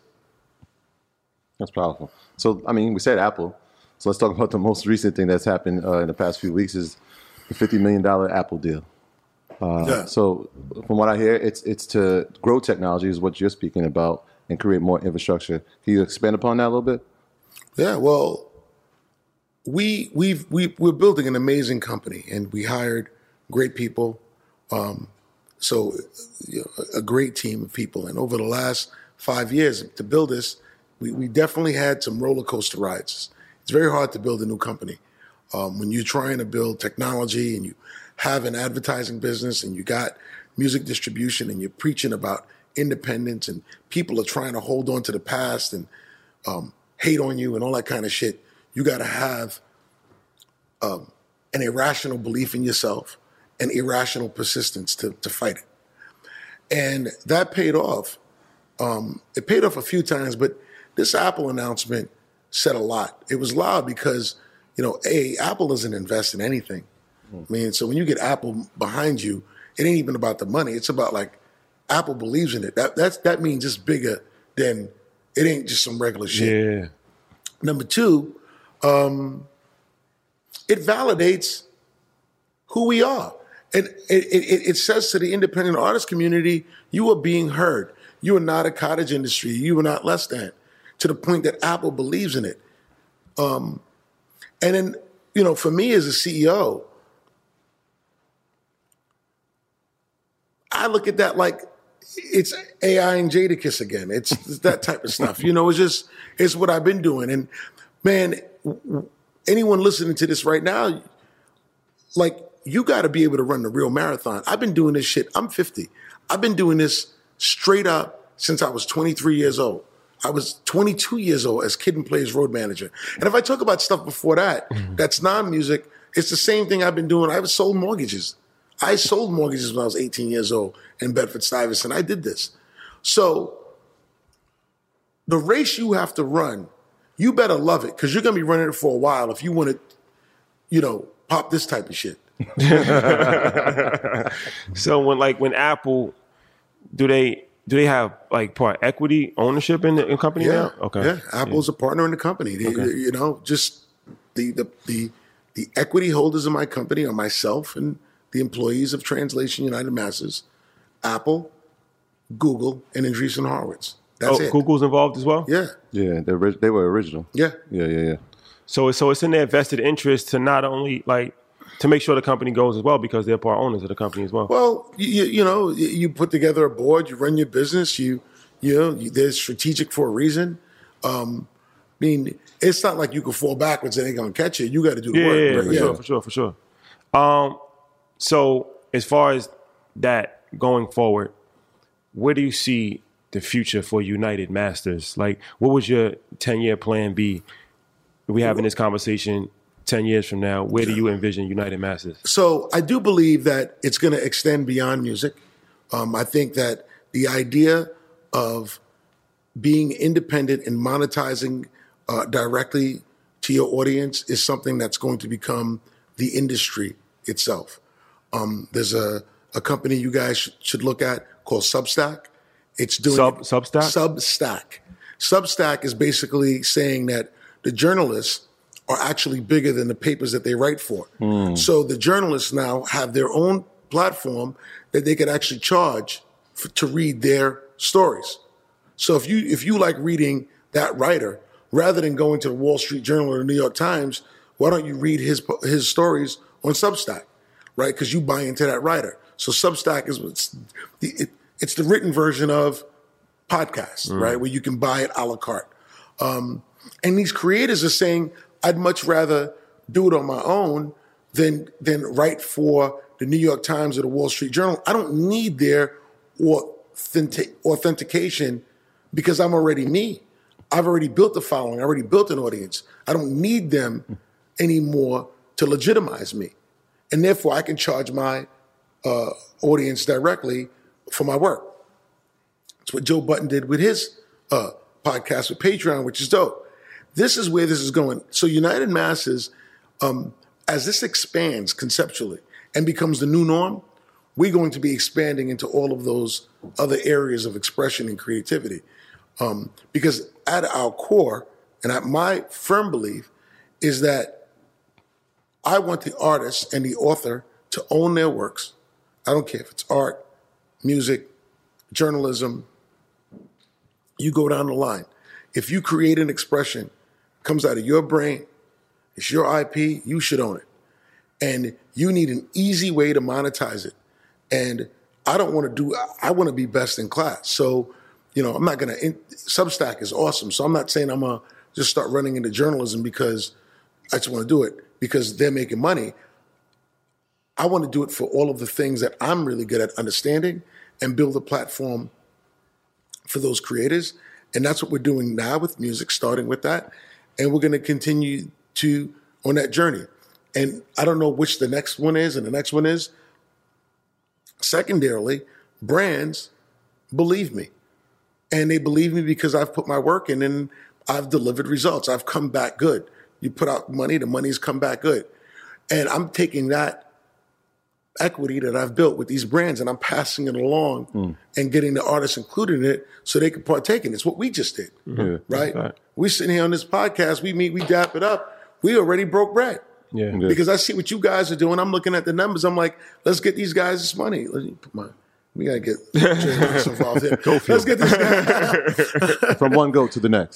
That's powerful. So, I mean, we said Apple. So let's talk about the most recent thing that's happened uh, in the past few weeks is the fifty million dollars Apple deal. Uh, yeah. So from what I hear, it's it's to grow technology is what you're speaking about and create more infrastructure. Can you expand upon that a little bit? Yeah, well, we, we've, we, we're building an amazing company and we hired great people. Um, so you know, a great team of people. And over the last five years to build this, We, we definitely had some roller coaster rides. It's very hard to build a new company. Um, when you're trying to build technology and you have an advertising business and you got music distribution and you're preaching about independence and people are trying to hold on to the past and um, hate on you and all that kind of shit, you got to have um, an irrational belief in yourself and irrational persistence to, to fight it. And that paid off. Um, it paid off a few times, but this Apple announcement said a lot. It was loud because, you know, A, Apple doesn't invest in anything. Mm. I mean, so when you get Apple behind you, it ain't even about the money. It's about like Apple believes in it. That that's that means it's bigger than it ain't just some regular shit. Yeah. Number two, um, it validates who we are. And it, it, it says to the independent artist community, you are being heard. You are not a cottage industry. You are not less than. To the point that Apple believes in it. Um, and then, you know, for me as a C E O, I look at that like it's A I and Jadakiss again. It's, it's that type of stuff. You know, it's just, it's what I've been doing. And man, anyone listening to this right now, like, you got to be able to run the real marathon. I've been doing this shit. I'm fifty. I've been doing this straight up since I was twenty-three years old. I was twenty-two years old as Kid and Play's road manager. And if I talk about stuff before that, mm-hmm. that's non-music, it's the same thing I've been doing. I sold mortgages. I sold mortgages when I was eighteen years old in Bedford-Stuyvesant. I did this. So the race you have to run, you better love it because you're going to be running it for a while if you want to, you know, pop this type of shit. So when like when Apple, do they do they have like part equity ownership in the in company yeah, now? Okay. Yeah, Apple's yeah. a partner in the company. They, okay. You know, just the the the The equity holders of my company are myself and the employees of Translation United Masses, Apple, Google, and Andreessen Horowitz. That's oh, it. Google's involved as well? Yeah. Yeah, they ori- they were original. Yeah. Yeah, yeah, yeah. So, so it's in their vested interest to not only like to make sure the company goes as well because they're part owners of the company as well. Well, you, you know, you put together a board, you run your business, you you know, you, they're strategic for a reason. Um, I mean, it's not like you can fall backwards and they're going to catch you. You got to do the yeah, work. yeah, yeah, right? for sure, for sure, for sure. Um, so as far as that going forward, where do you see the future for United Masters? Like, what would your ten-year plan be? If we having this conversation ten years from now, where do you envision United Masters? So I do believe that it's going to extend beyond music. Um, I think that the idea of being independent and monetizing uh, directly to your audience is something that's going to become the industry itself. Um, there's a, a company you guys sh- should look at called Substack. It's doing Sub Substack. Substack. Substack is basically saying that the journalists are actually bigger than the papers that they write for. Mm. So the journalists now have their own platform that they could actually charge for, to read their stories. So if you if you like reading that writer, rather than going to the Wall Street Journal or the New York Times, why don't you read his his stories on Substack, right? Because you buy into that writer. So Substack is it's the, it, it's the written version of podcasts, mm. right? Where you can buy it a la carte. Um, and these creators are saying, I'd much rather do it on my own than than write for the New York Times or the Wall Street Journal. I don't need their authentic, authentication because I'm already me. I've already built a following. I already built an audience. I don't need them anymore to legitimize me. And therefore, I can charge my uh, audience directly for my work. That's what Joe Budden did with his uh, podcast with Patreon, which is dope. This is where this is going. So United Masses, um, as this expands conceptually and becomes the new norm, we're going to be expanding into all of those other areas of expression and creativity. Um, because at our core, and at my firm belief, is that I want the artist and the author to own their works. I don't care if it's art, music, journalism, you go down the line. If you create an expression, comes out of your brain, it's your I P, you should own it. And you need an easy way to monetize it. And I don't want to do, I want to be best in class. So, you know, I'm not going to, Substack is awesome. So I'm not saying I'm going to just start running into journalism because I just want to do it because they're making money. I want to do it for all of the things that I'm really good at understanding and build a platform for those creators. And that's what we're doing now with music, starting with that. And we're going to continue to on that journey. And I don't know which the next one is and the next one is. Secondarily, brands believe me. And they believe me because I've put my work in and I've delivered results. I've come back good. You put out money, the money's come back good. And I'm taking that equity that I've built with these brands and I'm passing it along mm. and getting the artists included in it so they can partake in it. It's what we just did, mm-hmm. right? right? We're sitting here on this podcast. We meet, we dap it up. We already broke bread. Yeah. Because I see what you guys are doing. I'm looking at the numbers. I'm like, let's get these guys this money. Let me put my, we got to get involved here. Go let's get this guy. From one goat to the next.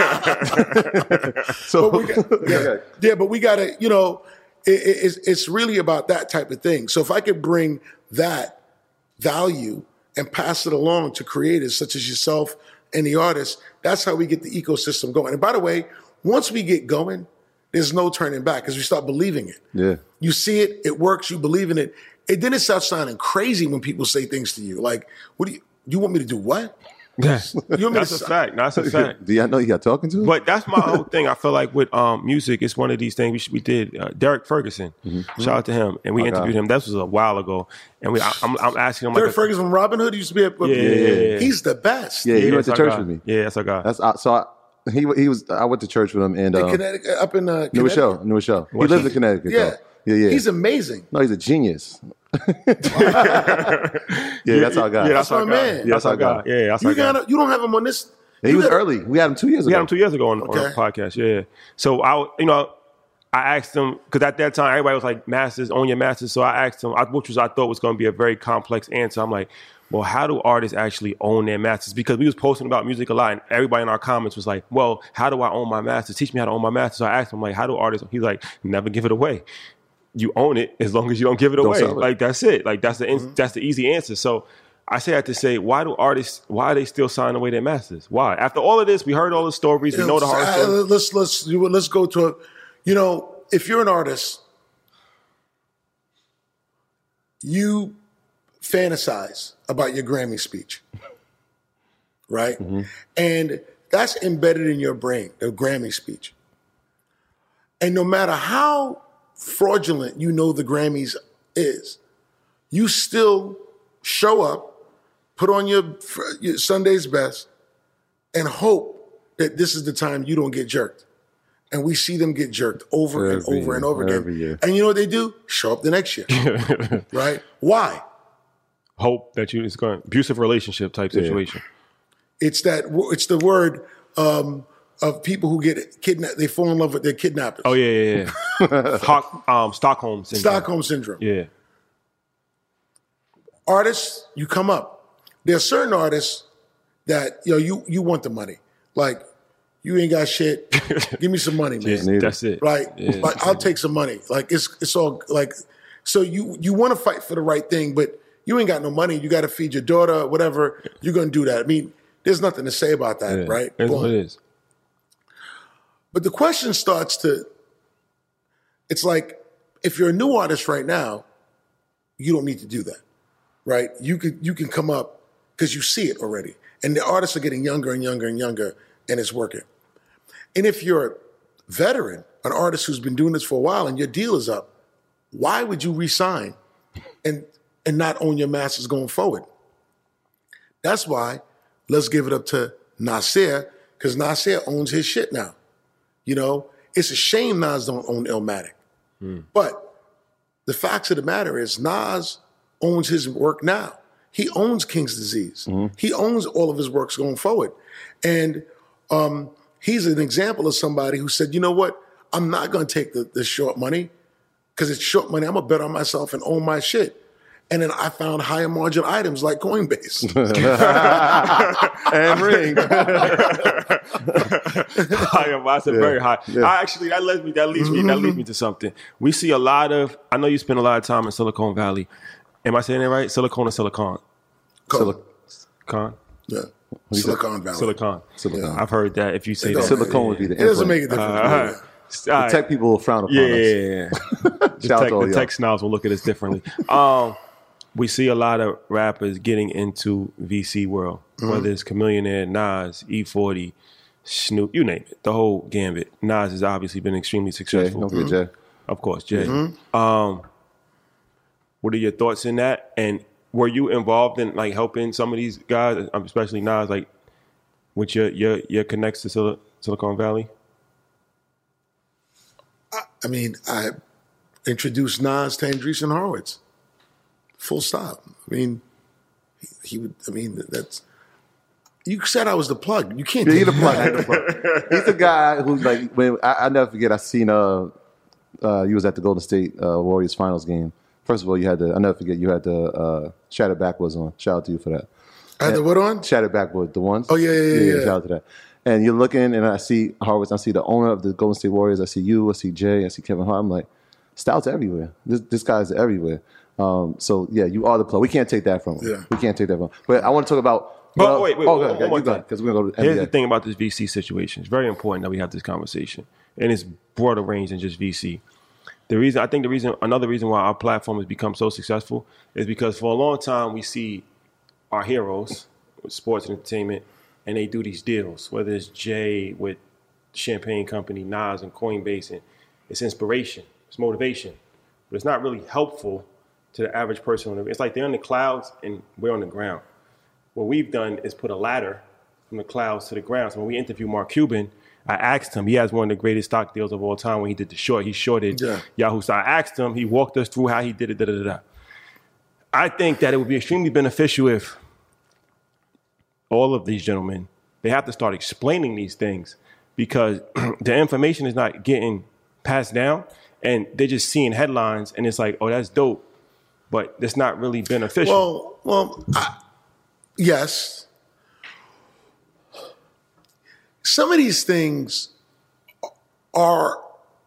so but got, yeah, okay. yeah, but we got to, you know, it, it, it's, it's really about that type of thing. So if I could bring that value and pass it along to creators such as yourself and the artists, that's how we get the ecosystem going. And by the way, once we get going, there's no turning back because we start believing it. Yeah. You see it, it works, you believe in it. And then it starts sounding crazy when people say things to you. Like, what do you, you want me to do what? Yes. You that's a fact. That's a fact. Do y'all know you got talking to him? But that's my whole thing. I feel like with um, music, it's one of these things we, we did. Uh, Derek Ferguson, mm-hmm. shout out to him. And we okay. interviewed him. That was a while ago. And we, I, I'm, I'm asking him. Derek like Ferguson from Robin Hood used to be a, yeah, yeah, yeah, yeah. He's the best. Yeah, he yeah, went to church with me. Yeah, that's our guy. That's, uh, so I, he he was. I went to church with him and uh, in Connecticut, up in uh, New Rochelle. New Rochelle. He lives in Connecticut. Yeah, though. yeah, yeah. He's amazing. No, he's a genius. yeah, that's our guy. Yeah, that's, that's our my guy. man. Yeah, that's our guy. Yeah, that's you our guy. Gotta, you don't have him on this. Yeah, he was early. We had him two years ago. We had him two years ago on, okay. on the podcast. Yeah. So I, you know, I asked him, because at that time, everybody was like, masters, own your masters. So I asked him, which was I thought was going to be a very complex answer. I'm like, well, how do artists actually own their masters? Because we was posting about music a lot, and everybody in our comments was like, well, how do I own my masters? Teach me how to own my masters. So I asked him, like, how do artists? He's like, never give it away. You own it as long as you don't give it Don't away. sell it. Like, that's it. Like, that's the Mm-hmm. that's the easy answer. So I say that to say, why do artists, why are they still signing away their masters? Why? After all of this, we heard all the stories, we You know the hard uh, stories. Let's let's let's go to a, you know, if you're an artist, you fantasize about your Grammy speech, right? Mm-hmm. And that's embedded in your brain, the Grammy speech. And no matter how fraudulent you know the Grammys is, you still show up, put on your, your Sunday's best, and hope that this is the time you don't get jerked. And we see them get jerked over and Every over and year, over again. every year. And you know what they do? Show up the next year, right? Why? Hope that you, it's going, abusive relationship type situation. It's that. It's the word um, of people who get kidnapped. They fall in love with their kidnappers. Oh, yeah, yeah, yeah. Hock, um, Stockholm syndrome. Stockholm syndrome. Yeah. Artists, you come up. There are certain artists that you know you you want the money. Like you ain't got shit. Give me some money, man. Yeah, that's it. Like, Yeah. like I'll take some money. Like it's it's all like. So you you want to fight for the right thing, but you ain't got no money. You got to feed your daughter, whatever. You're gonna do that. I mean, there's nothing to say about that, Yeah. right? That's Boom. what it is. But the question starts to, it's like, if you're a new artist right now, you don't need to do that, right? You could you can come up because you see it already. And the artists are getting younger and younger and younger, and it's working. And if you're a veteran, an artist who's been doing this for a while, and your deal is up, why would you resign and and not own your masters going forward? That's why let's give it up to Nasir, because Nasir owns his shit now. You know, it's a shame Nas don't own Illmatic. Hmm. But the facts of the matter is Nas owns his work now. He owns King's Disease. Mm-hmm. He owns all of his works going forward. And um, he's an example of somebody who said, you know what? I'm not going to take the, the short money because it's short money. I'm going to bet on myself and own my shit. And then I found higher margin items like Coinbase. And Ring. High, I said Yeah, very high. yeah. I actually, that leads me. That leads me. That leads me to something. We see a lot of. I know you spend a lot of time in Silicon Valley. Am I saying it right? Silicon or Silicon? Silicon. Con. Yeah. Silicon Valley. Silicon. Silicon. I've heard that. If you say It that, don't- Silicon would be the It doesn't implant. make a difference. Uh, all right. The All right. tech people will frown upon Yeah, us. yeah, yeah. the Shout out tech, to all the y'all. tech snobs will look at us differently. um, we see a lot of rappers getting into V C world, Mm-hmm. whether it's Chamillionaire, Nas, E forty, Snoop, you name it, the whole gambit. Nas has obviously been extremely Jay, successful. don't forget Jay. Of course, Jay. Mm-hmm. Um, what are your thoughts in that? And were you involved in like helping some of these guys, um, especially Nas, like with your your your connects to Sil- Silicon Valley? I mean, I introduced Nas to Andreessen Horowitz. Full stop. I mean, he, he would, I mean, that's, you said I was the plug. You can't Yeah, do he's the that. plug. He's the plug. He's the guy who's like, when I, I never forget, I seen, uh, uh, you was at the Golden State uh, Warriors finals game. First of all, you had the, I never forget, you had the uh, Shattered Backwoods on. Shout out to you for that. I had the what on? Shattered Backwood, the ones. Oh, yeah, yeah, yeah, yeah. Shout out to that. And you're looking, and I see Horowitz, I see the owner of the Golden State Warriors, I see you, I see Jay, I see Kevin Hart. I'm like, Stout's everywhere. This this guy's everywhere. Um, so yeah, you are the plug. We can't take that from him. Yeah. We can't take that from him. But I want to talk about. But well, wait, wait, oh, wait, go one ahead, more you go thing. because we're gonna go to Here's N B A. the thing about this V C situation. It's very important that we have this conversation. And it's broader range than just V C. The reason I think the reason another reason why our platform has become so successful is because for a long time we see our heroes with sports and entertainment and they do these deals, whether it's Jay with Champagne Company, Nas and Coinbase, and it's inspiration, it's motivation. But it's not really helpful to the average person. On the, it's like they're in the clouds and we're on the ground. What we've done is put a ladder from the clouds to the ground. So when we interviewed Mark Cuban, I asked him, he has one of the greatest stock deals of all time when he did the short. He shorted Yeah. Yahoo. So I asked him, he walked us through how he did it, da, da, da, da. I think that it would be extremely beneficial if all of these gentlemen, they have to start explaining these things because the information is not getting passed down, and they're just seeing headlines, and it's like, oh, that's dope, but it's not really beneficial. Well, well, I, yes. Some of these things are,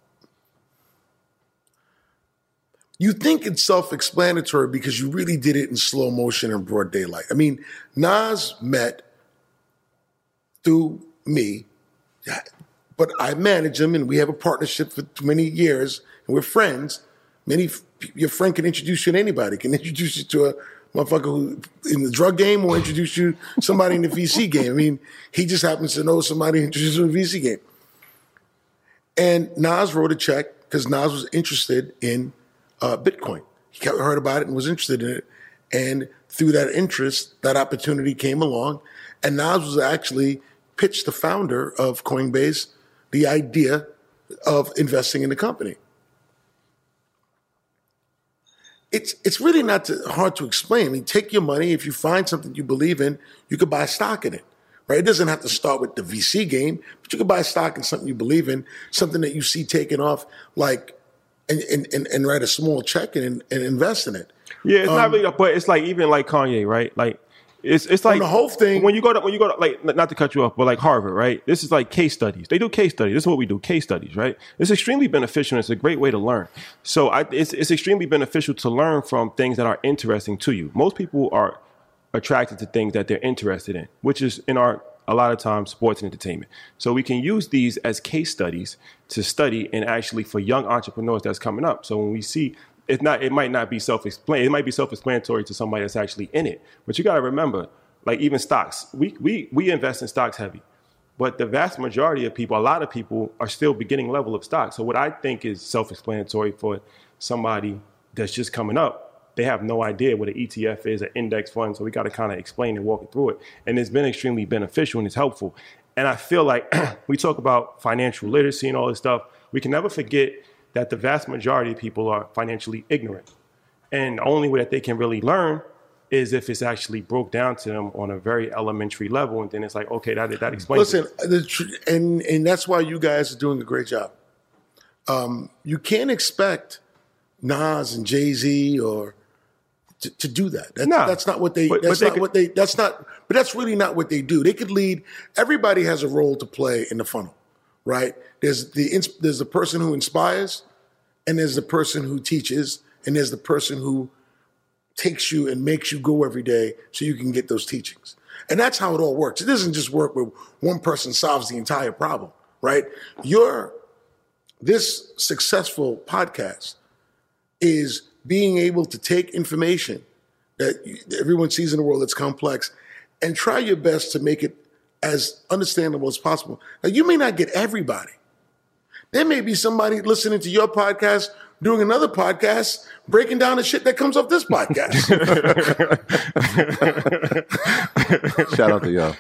you think it's self-explanatory because you really did it in slow motion and broad daylight. I mean, Nas met through me, but I manage him and we have a partnership for many years and we're friends. Many, your friend can introduce you to anybody, can introduce you to a motherfucker who in the drug game or introduce you to somebody in the V C game. I mean, he just happens to know somebody who introduced him to the V C game. And Nas wrote a check because Nas was interested in uh, Bitcoin. He heard about it and was interested in it. And through that interest, that opportunity came along. And Nas was actually pitched the founder of Coinbase the idea of investing in the company. It's it's really not to, hard to explain. I mean, take your money. If you find something you believe in, you could buy stock in it, right? It doesn't have to start with the V C game, but you could buy stock in something you believe in, something that you see taking off, like, and and, and, and write a small check and, and invest in it. Yeah, it's um, not really, but it's like even like Kanye, right? Like, it's it's like the whole thing. When you go to when you go to like not to cut you off, but like Harvard, right? This is like case studies. They do case studies. This is what we do, case studies, right? It's extremely beneficial. And it's a great way to learn. So I, it's it's extremely beneficial to learn from things that are interesting to you. Most people are attracted to things that they're interested in, which is in our a lot of times sports and entertainment. So we can use these as case studies to study and actually for young entrepreneurs that's coming up. So when we see It's not. It might not be self-explanatory. It might be self-explanatory to somebody that's actually in it. But you got to remember, like even stocks, we we we invest in stocks heavy, but the vast majority of people, a lot of people, are still beginning level of stocks. So what I think is self-explanatory for somebody that's just coming up, they have no idea what an E T F is, an index fund. So we got to kind of explain and walk it through it. And it's been extremely beneficial and it's helpful. And I feel like we talk about financial literacy and all this stuff. We can never forget that the vast majority of people are financially ignorant. And the only way that they can really learn is if it's actually broke down to them on a very elementary level. And then it's like, okay, that, that explains Listen, it. the tr- and, and that's why you guys are doing a great job. Um, you can't expect Nas and Jay-Z or to, to do that. That's, No. that's not what they, But- that's but they not could- what they, that's not, but that's really not what they do. They could lead, everybody has a role to play in the funnel, right? There's the, ins- there's the person who inspires, and there's the person who teaches, and there's the person who takes you and makes you go every day so you can get those teachings. And that's how it all works. It doesn't just work where one person solves the entire problem, right? Your, this successful podcast is being able to take information that everyone sees in the world that's complex and try your best to make it as understandable as possible. Now, you may not get everybody. There may be somebody listening to your podcast doing another podcast, breaking down the shit that comes off this podcast. Shout out to y'all.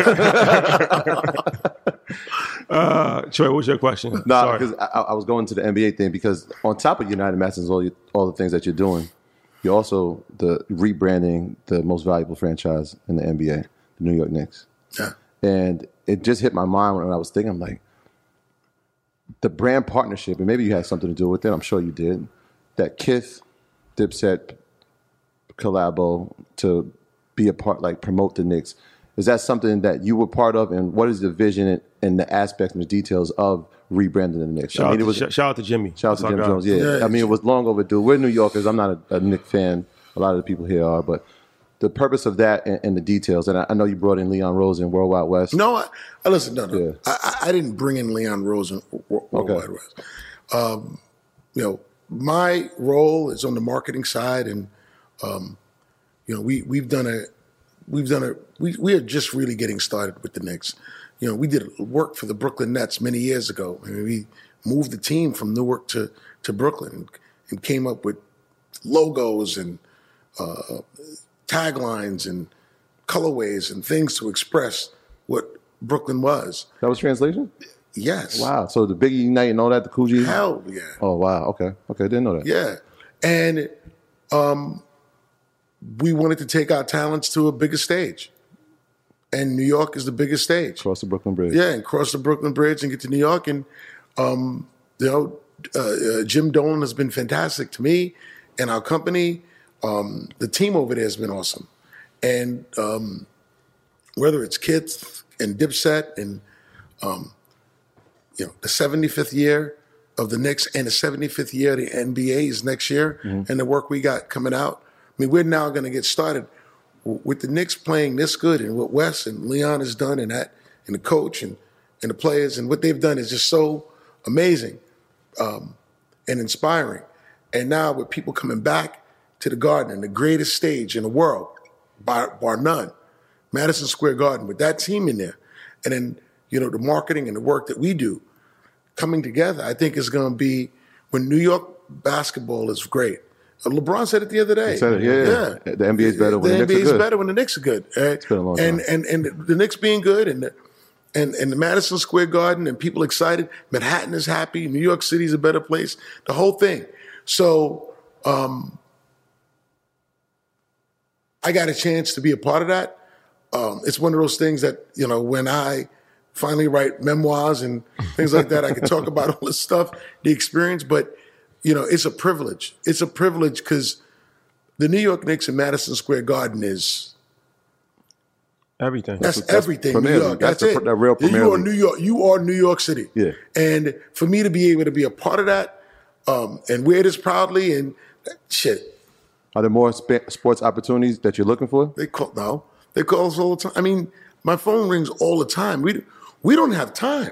uh, Troy, what's your question? No, Sorry. because I, I was going to the N B A thing because on top of United Masters, all you, all the things that you're doing, you're also the rebranding the most valuable franchise in the N B A, the New York Knicks. Yeah. And it just hit my mind when I was thinking, I'm like, the brand partnership, and maybe you had something to do with it, I'm sure you did, that Kith, Dipset, collabo to be a part, like promote the Knicks. Is that something that you were part of, and what is the vision and, and the aspects and the details of rebranding the Knicks? Shout, I mean, out it was, to, sh- shout out to Jimmy. shout out to That's Jim our Jones, guy. yeah. Yeah. I mean, it was long overdue. We're New Yorkers. I'm not a, a Knicks fan. A lot of the people here are, but the purpose of that and, and the details, and I, I know you brought in Leon Rose in World Wide West. No, I, I listen, no, no. Yeah. I, I I didn't bring in Leon Rose and World Okay. Wide West. Um, you know, my role is on the marketing side, and um, you know, we we've done a we've done a we we are just really getting started with the Knicks. You know, we did work for the Brooklyn Nets many years ago. I mean, we moved the team from Newark to to Brooklyn and, and came up with logos and uh, taglines and colorways and things to express what Brooklyn was. That was translation? Yes. Wow. So the Biggie Unite and all that, the Coogee? Hell yeah. Oh, wow. Okay. Okay. Didn't know that. Yeah. And um, we wanted to take our talents to a bigger stage. And New York is the biggest stage. Across the Brooklyn Bridge. Yeah, and cross the Brooklyn Bridge and get to New York. And um, you know, uh, uh, Jim Dolan has been fantastic to me and our company. Um, the team over there has been awesome. And um, whether it's Kids and Dipset and, um, you know, the seventy-fifth year of the Knicks and the seventy-fifth year of the N B A is next year, mm-hmm. and the work we got coming out. I mean, we're now going to get started with the Knicks playing this good and what Wes and Leon has done and that, and the coach and, and the players and what they've done is just so amazing um, and inspiring. And now with people coming back to the Garden, and the greatest stage in the world, bar, bar none, Madison Square Garden, with that team in there, and then, you know, the marketing and the work that we do coming together, I think is going to be, when New York basketball is great. LeBron said it the other day. He said it, yeah, yeah. The N B A is better when the, the Knicks are good. The N B A is better when the Knicks are good. Right? It's been a long time. And, and, and the Knicks being good, and the, and, and the Madison Square Garden, and people excited. Manhattan is happy. New York City is a better place. The whole thing. So um, I got a chance to be a part of that. Um, it's one of those things that, you know, when I finally write memoirs and things like that, I can talk about all this stuff, the experience, but you know, it's a privilege. It's a privilege because the New York Knicks in Madison Square Garden is everything. That's, that's everything. Premier New York. League. That's, that's the, it. The real Premier you are League. New York. You are New York City. Yeah. And for me to be able to be a part of that um, and wear this proudly and shit. Are there more sp- sports opportunities that you're looking for? They call no. They call us all the time. I mean, my phone rings all the time. We we don't have time.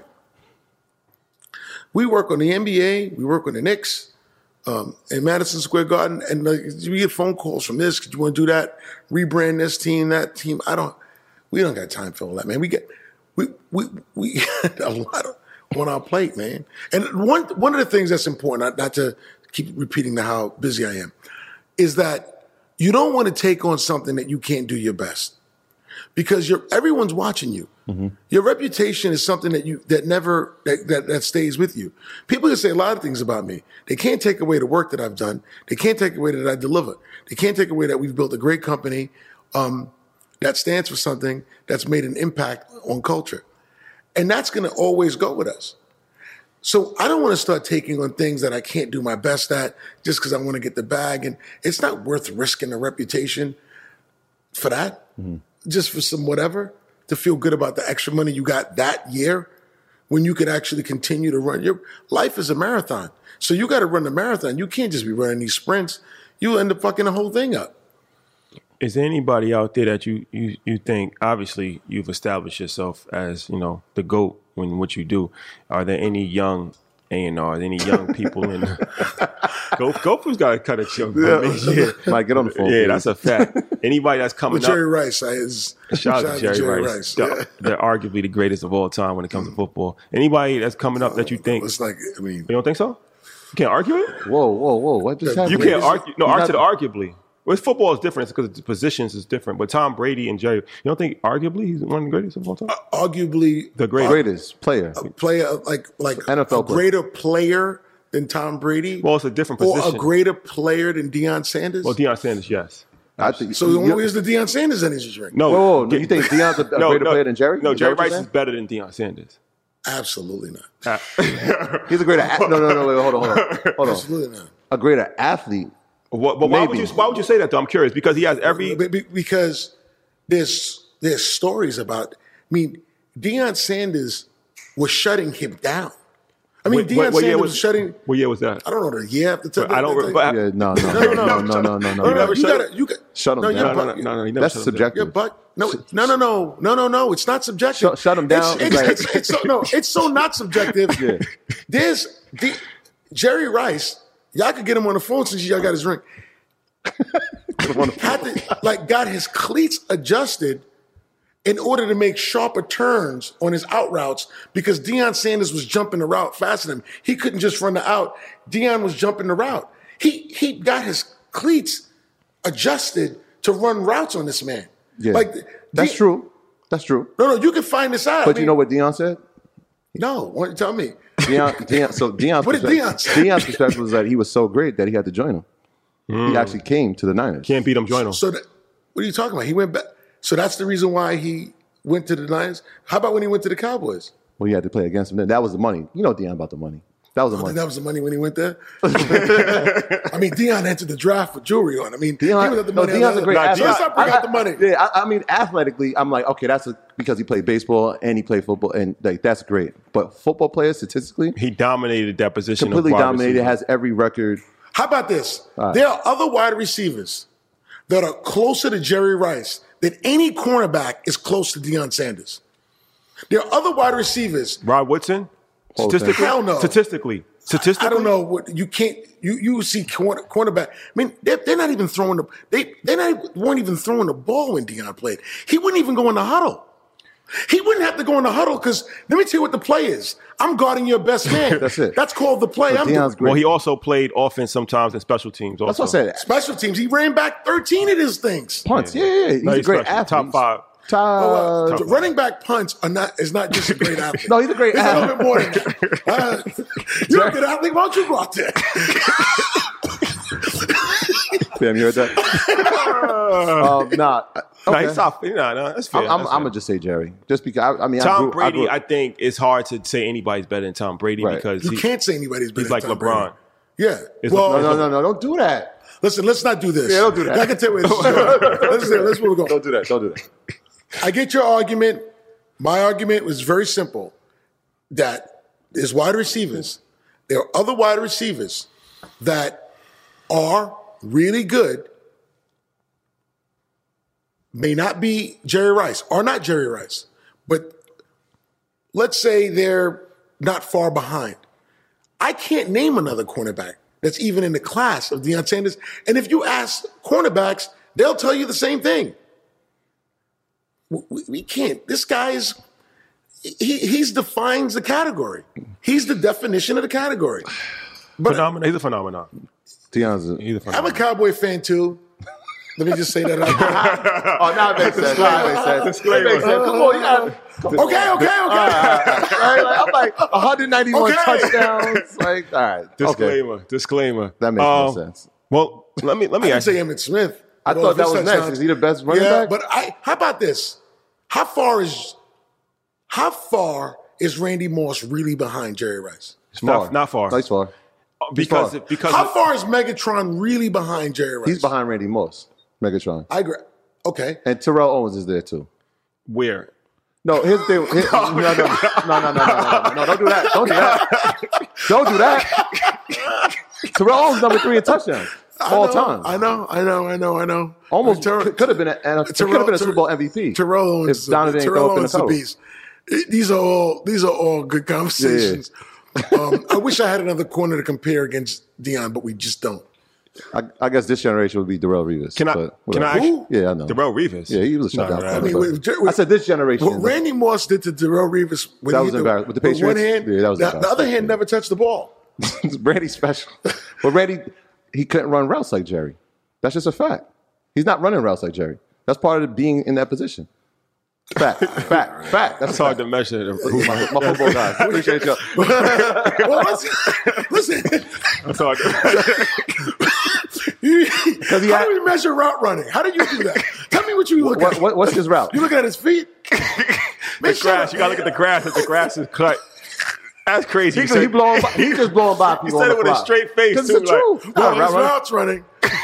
We work on the N B A. We work on the Knicks. Um, in Madison Square Garden, and like, we get phone calls from this. Could you want to do that? Rebrand this team, that team. I don't. We don't got time for all that, man. We get we we we got a lot of, on our plate, man. And one one of the things that's important, not, not to keep repeating the how busy I am, is that you don't want to take on something that you can't do your best, because you're everyone's watching you. Mm-hmm. Your reputation is something that you that never that, that that stays with you. People can say a lot of things about me. They can't take away the work that I've done. They can't take away that I deliver. They can't take away that we've built a great company um, that stands for something that's made an impact on culture, and that's going to always go with us. So I don't want to start taking on things that I can't do my best at just because I want to get the bag, and it's not worth risking a reputation for that, mm-hmm. just for some whatever. To feel good about the extra money you got that year when you could actually continue to run. Your life is a marathon. So you got to run the marathon. You can't just be running these sprints. You'll end up fucking the whole thing up. Is there anybody out there that you, you, you think, obviously you've established yourself as, you know, the GOAT in what you do. Are there any young A and R, any young people in Go Gopher's got to cut it short. Yeah. Yeah. Mike, get on the phone. Yeah, please. that's a fact. Anybody that's coming With Jerry up. Rice. I, is, shout out to Jerry, Jerry Rice. Rice. They're, Yeah. they're arguably the greatest of all time when it comes to football. Anybody that's coming up that you think. It's like, I mean. You don't think so? You can't argue it? Whoa, whoa, whoa. What just happened? You can't argue. No, You're argue not- to arguably. Well, football is different because the positions is different. But Tom Brady and Jerry, you don't think arguably he's one of the greatest of all time? Uh, arguably. The greatest. Greatest player. A player, like, like N F L a player. greater player than Tom Brady. Well, it's a different Or position. a greater player than Deion Sanders. Well, Deion Sanders, yes. I think so the only way is the Deion Sanders energy drink. No, Whoa, whoa, no, get- you think Deion's a, a no, greater no, player than Jerry? No, Is that Jerry what you're Rice is saying? better than Deion Sanders. Absolutely not. Uh, He's a greater. A- no, no, no. Wait, hold on, hold on, hold on. Absolutely not. A greater athlete. what, but why would Maybe. you? Why would you say that though? I'm curious because he has every. Be- be- Because there's there's stories about. I mean, Deion Sanders was shutting him down. I mean, What- Deion what- what year Sanders was- was shutting. What year was that? I don't know the year after. But I don't. re- But Yeah, no, no, No, no, no, no, no, no, no, No, no. no, never you shut gotta, you got Shut him no, down. you're no, no, buck- no, no, he never That's shut him down. subjective. You're buck. No, no, no, no, no, no, no. It's not subjective. Shut- shut him down. It's, it's, Like- it's, it's so, no, it's so not subjective. Yeah. There's the, Jerry Rice. Y'all could get him on the phone since y'all got his ring. Had to, like, got his cleats adjusted in order to make sharper turns on his out routes because Deion Sanders was jumping the route faster than him. He couldn't just run the out. Deion was jumping the route. He he got his cleats adjusted to run routes on this man. Yeah, Like that's De- true. That's true. No, no, you can find this out. But I you mean, know what Deion said? No, why don't you tell me? Deion, Deion, so Deion's What did perspective, Deion say? Deion's perspective was that he was so great that he had to join him. He actually came to the Niners. Can't beat him. Join him. So that, what are you talking about? He went back. So that's the reason why he went to the Niners. How about when he went to the Cowboys? Well, he had to play against him. That was the money. You know Deion about the money. That was the I money. think that was the money when he went there. I mean, Deion entered the draft with jewelry on. I mean, Deion, he was at the no, money. Deion's a great Nah, athlete. Let's not bring I, out the money. Yeah, I, I mean, athletically, I'm like, okay, that's a, because he played baseball and he played football, and like that's great. But football players, statistically, he dominated that position. completely of wide dominated. receiver. Has every record. How about this? All right. There are other wide receivers that are closer to Jerry Rice than any cornerback is close to Deion Sanders. There are other wide receivers. Rod Woodson? Whole thing. Statistically? Hell no. Statistically. Statistically? I don't know what you can't. You you see corner, cornerback. I mean, they're, they're not even throwing the. They they not weren't even throwing the ball when Deion played. He wouldn't even go in the huddle. He wouldn't have to go in the huddle because let me tell you what the play is. I'm guarding your best man. That's it. That's called the play. But I'm Deion's doing. great. Well, he also played offense sometimes and special teams also. That's what I said. Special teams. He ran back thirteen of his things. Punts. Yeah, yeah, yeah. He's No, a great special. athlete. Top five. Top. Oh, uh, running back punts are not is not just a great athlete. No, he's a great He's a athlete. little bit more than that. Uh, you're a good athlete. Why don't you go out there? Damn, you heard that? um, nah. No, Okay. he's soft. No, no, that's fair. I'm, I'm, That's I'm fair. gonna just say Jerry, just because I, I mean, I Tom grew, I Brady, grew- I, think it's hard to say anybody's better than Tom Brady Right. because You he, can't say anybody's better he's than like Tom LeBron. Brady. Yeah. It's well, no, no, no, no, don't do that. listen, let's not do this. Yeah, don't do that. I can tell you where this is going. Let's, let's move on. Don't do that. Don't do that. I get your argument. My argument was very simple that there's wide receivers. There are other wide receivers that are really good, may not be Jerry Rice, are not Jerry Rice, but let's say they're not far behind. I can't name another cornerback that's even in the class of Deion Sanders. And if you ask cornerbacks, they'll tell you the same thing. We, we can't. This guy is, he he's defines the category. He's the definition of the category. But Phenomenon. He's a phenomenon. Deion's a, He's a I'm phenomenon. a Cowboy fan too. Let me just say that out there. oh, now it makes sense. Now it makes sense. Disclaimer. It makes sense. Come on, you gotta. Come on. Okay, okay, okay. Right? Like, I'm like one hundred ninety-one Okay. touchdowns. Like, all right. Okay. Disclaimer. Disclaimer. That makes Um, no sense. Well, let me let I me didn't ask say you. Emmitt Smith. I With all thought of that his was next. touchdowns. Is he the best running yeah, back? but I. How about this? How far is how far is Randy Moss really behind Jerry Rice? He's Not- not far. No, he's far. Because far. because How far is Megatron really behind Jerry Rice? He's behind Randy Moss, Megatron, I agree. Okay. and Terrell Owens is there too. where? No, here's the thing. Here- no, no, no, no, no, no, no, no, no, don't do that. Don't do that. Don't do that. Terrell Owens number three in touchdowns all I know, time. I know, I know, I know, I know. Almost Terrell- could, could have been a, and a- could Terrell- have been a Super Bowl M V P. Terrell Owens, if Donovan didn't Terrell go up in the Owens is a cover. beast. These are all these are all good conversations. um, I wish I had another corner to compare against Deion, but we just don't. I, I guess this generation would be Darrell Reeves. Can I? but Can I? whatever. Ask, Yeah, I know. Darrell Reeves. Yeah, he was a No, shutdown. no, corner, I mean, but with- with- I said this generation. What Randy Moss did to Darrell Reeves when That he was hit embarrassing. With the with one Patriots? hand, Yeah, that was the, the embarrassing. other hand never touched the ball. Randy special. But Randy, he couldn't run routes like Jerry. That's just a fact. He's not running routes like Jerry. That's part of being in that position. Fact, fact, fact. That's It's a hard fact. to measure. My, my football guys. Appreciate you. Well, listen, listen. It's hard to You, he how had- do we measure route running? How do you do that? Tell me what you look What, at. what, what's his route? You looking at his feet? the Make sure- grass. You gotta look at the grass. If the grass is cut, that's crazy. He, You said- he, blowing by, he just blowing by people. He said on it the with a fly. straight face, 'Cause too, It's the like- truth. Well, Nah, his right, right. route's running.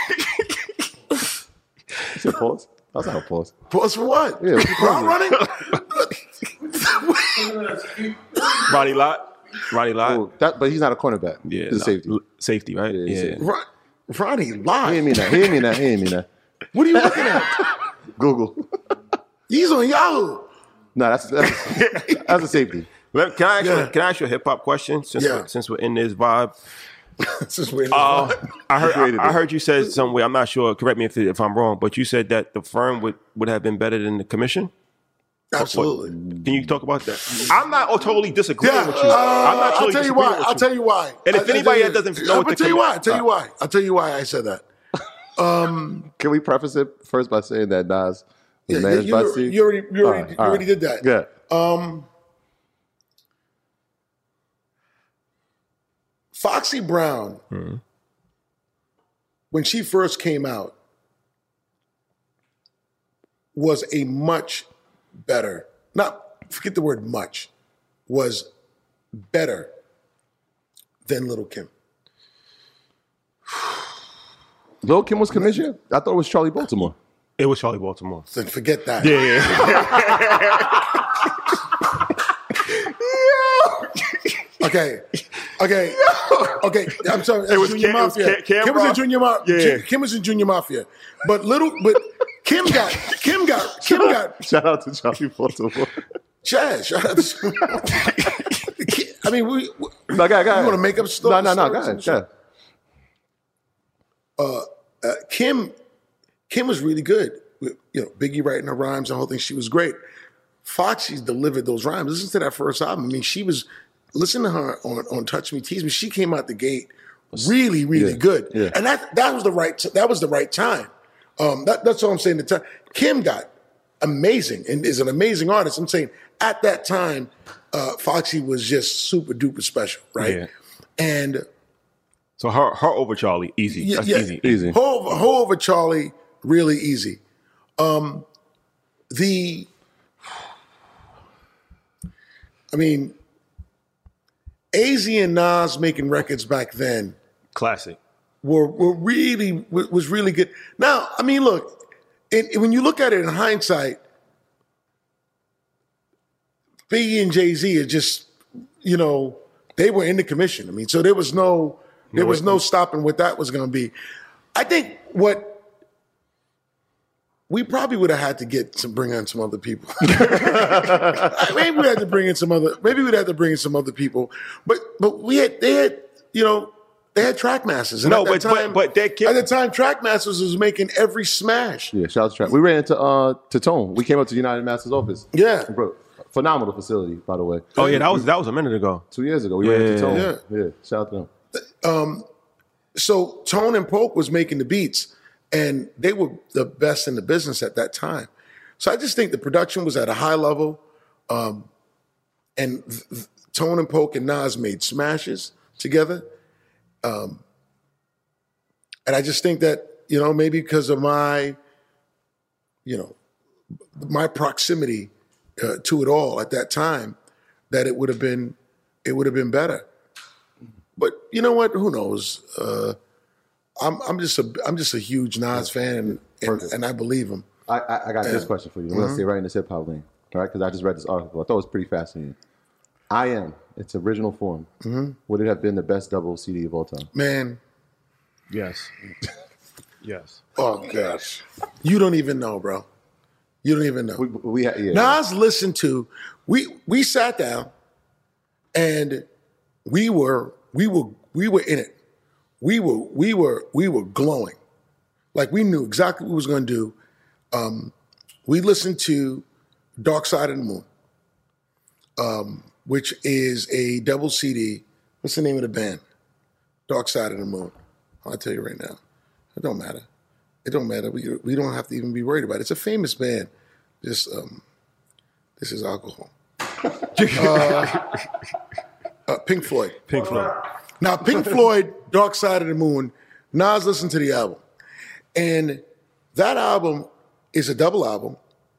It's a pause. That's not a pause. Pause for what? Yeah, what's the route pause? running? Ronnie Lott. Ronnie Lott. Oh, that, but he's not a cornerback. Yeah, he's a no, safety. l- Safety, right? Yeah, Yeah. he's a- Ron- Ronnie, He lie. didn't mean that. He didn't mean that. He didn't mean that. What are you looking at? Google. He's on Yahoo. No, that's that's, that's a safety. Let- Can I ask Yeah. you? Can I ask you a hip hop question? Since Yeah. we're, since we're in this vibe, This is weird. uh, I heard created I, I it. heard you said somewhere. I'm not sure. Correct me if if I'm wrong, but you said that the firm would, would have been better than the commission. Absolutely. Can you talk about that? I'm not totally disagreeing Yeah, with you. uh, I'm not I'll totally tell you disagreeing why. with I'll tell you why. And if I'll- I'll anybody tell that you- doesn't know I'll what the tell you commi- why. I'll tell you why. I'll tell you why I said that. Can we preface it first by saying that Nas was Yeah, managed you, by you, Steve? you already, you All already, right, you all already right. did that. Yeah. Um, Foxy Brown, Mm-hmm. when she first came out, was a much better, not forget the word much, was better then Little Kim. Lil' Kim was commissioner? I thought it was Charlie Baltimore. It was Charlie Baltimore. Then forget that. Yeah, yeah. Okay. Okay. Okay. I'm sorry. It was Junior Kim- it was Mafia. Cam- Cam Kim was in Rock. Junior Mafia. Yeah. Kim was in Junior Mafia. But little, but Kim got, Kim got, Kim got. Shout out to Charlie Baltimore. Chaz, shout out to. I mean, we. we No, go ahead, go ahead. You want to make up stories? No, no, no, go stories ahead, and go ahead. Uh, uh, Kim, Kim was really good. You know, Biggie writing her rhymes, the whole thing. She was great. Foxy delivered those rhymes. Listen to that first album. I mean, she was. Listen to her on, on Touch Me, Tease Me. She came out the gate really, really Yeah, good, yeah. and that that was the right that was the right time. Um, that, that's all I'm saying. The time Kim got amazing and is an amazing artist. I'm saying at that time, uh, Foxy was just super duper special, right? Yeah. And So her her over Charlie, easy. yeah, That's yeah, easy. Easy. Ho over, Ho over Charlie, really easy. Um, the, I mean, A Z and Nas making records back then Classic. were were really was really good. Now, I mean, look, and when you look at it in hindsight, Biggie and Jay-Z are just, you know, they were in the commission. I mean, so there was no there was no stopping what that was going to be. I think what we probably would have had to get some bring on some other people. Maybe we had to bring in some other. Maybe we'd have to bring in some other people. But but we had they had you know they had Trackmasters. And No, at that but- but- time, but that kid- at the time Trackmasters was making every smash. Yeah, shout out to Trap. We ran into uh to Tone. We came up to United Masters office. Yeah. Bro, phenomenal facility, by the way. Oh yeah, that was that was a minute ago. Two years ago, we ran into Tone. Yeah. Yeah, shout out to them. Um, so Tone and Polk was making the beats, and they were the best in the business at that time. So I just think the production was at a high level, um, and th- th- Tone and Polk and Nas made smashes together. Um, and I just think that, you know, maybe because of my, you know, my proximity uh, to it all at that time, that it would have been, it would have been better. But you know what? Who knows? Uh, I'm I'm just a I'm just a huge Nas fan, and and, and I believe him. I, I, I got this question for you. I'm Mm-hmm. gonna stay right in this hip hop lane, all right? Because I just read this article. I thought it was pretty fascinating. I Am, its original form, Mm-hmm. would it have been the best double C D of all time? Man, Yes. Yes. oh gosh, you don't even know, bro. You don't even know. We, we had, yeah. Nas listened to. We we sat down, and we were we were we were in it. We were we were we were glowing, like we knew exactly what we was going to do. Um, we listened to Dark Side of the Moon, um, which is a double C D. What's the name of the band? Dark Side of the Moon. I'll tell you right now. It don't matter. It don't matter. We we don't have to even be worried about it. It's a famous band. Just um, this is alcohol. uh, uh, Pink Floyd. Pink Floyd. Now, Pink Floyd, Dark Side of the Moon, Nas listened to the album. And that album is a double album.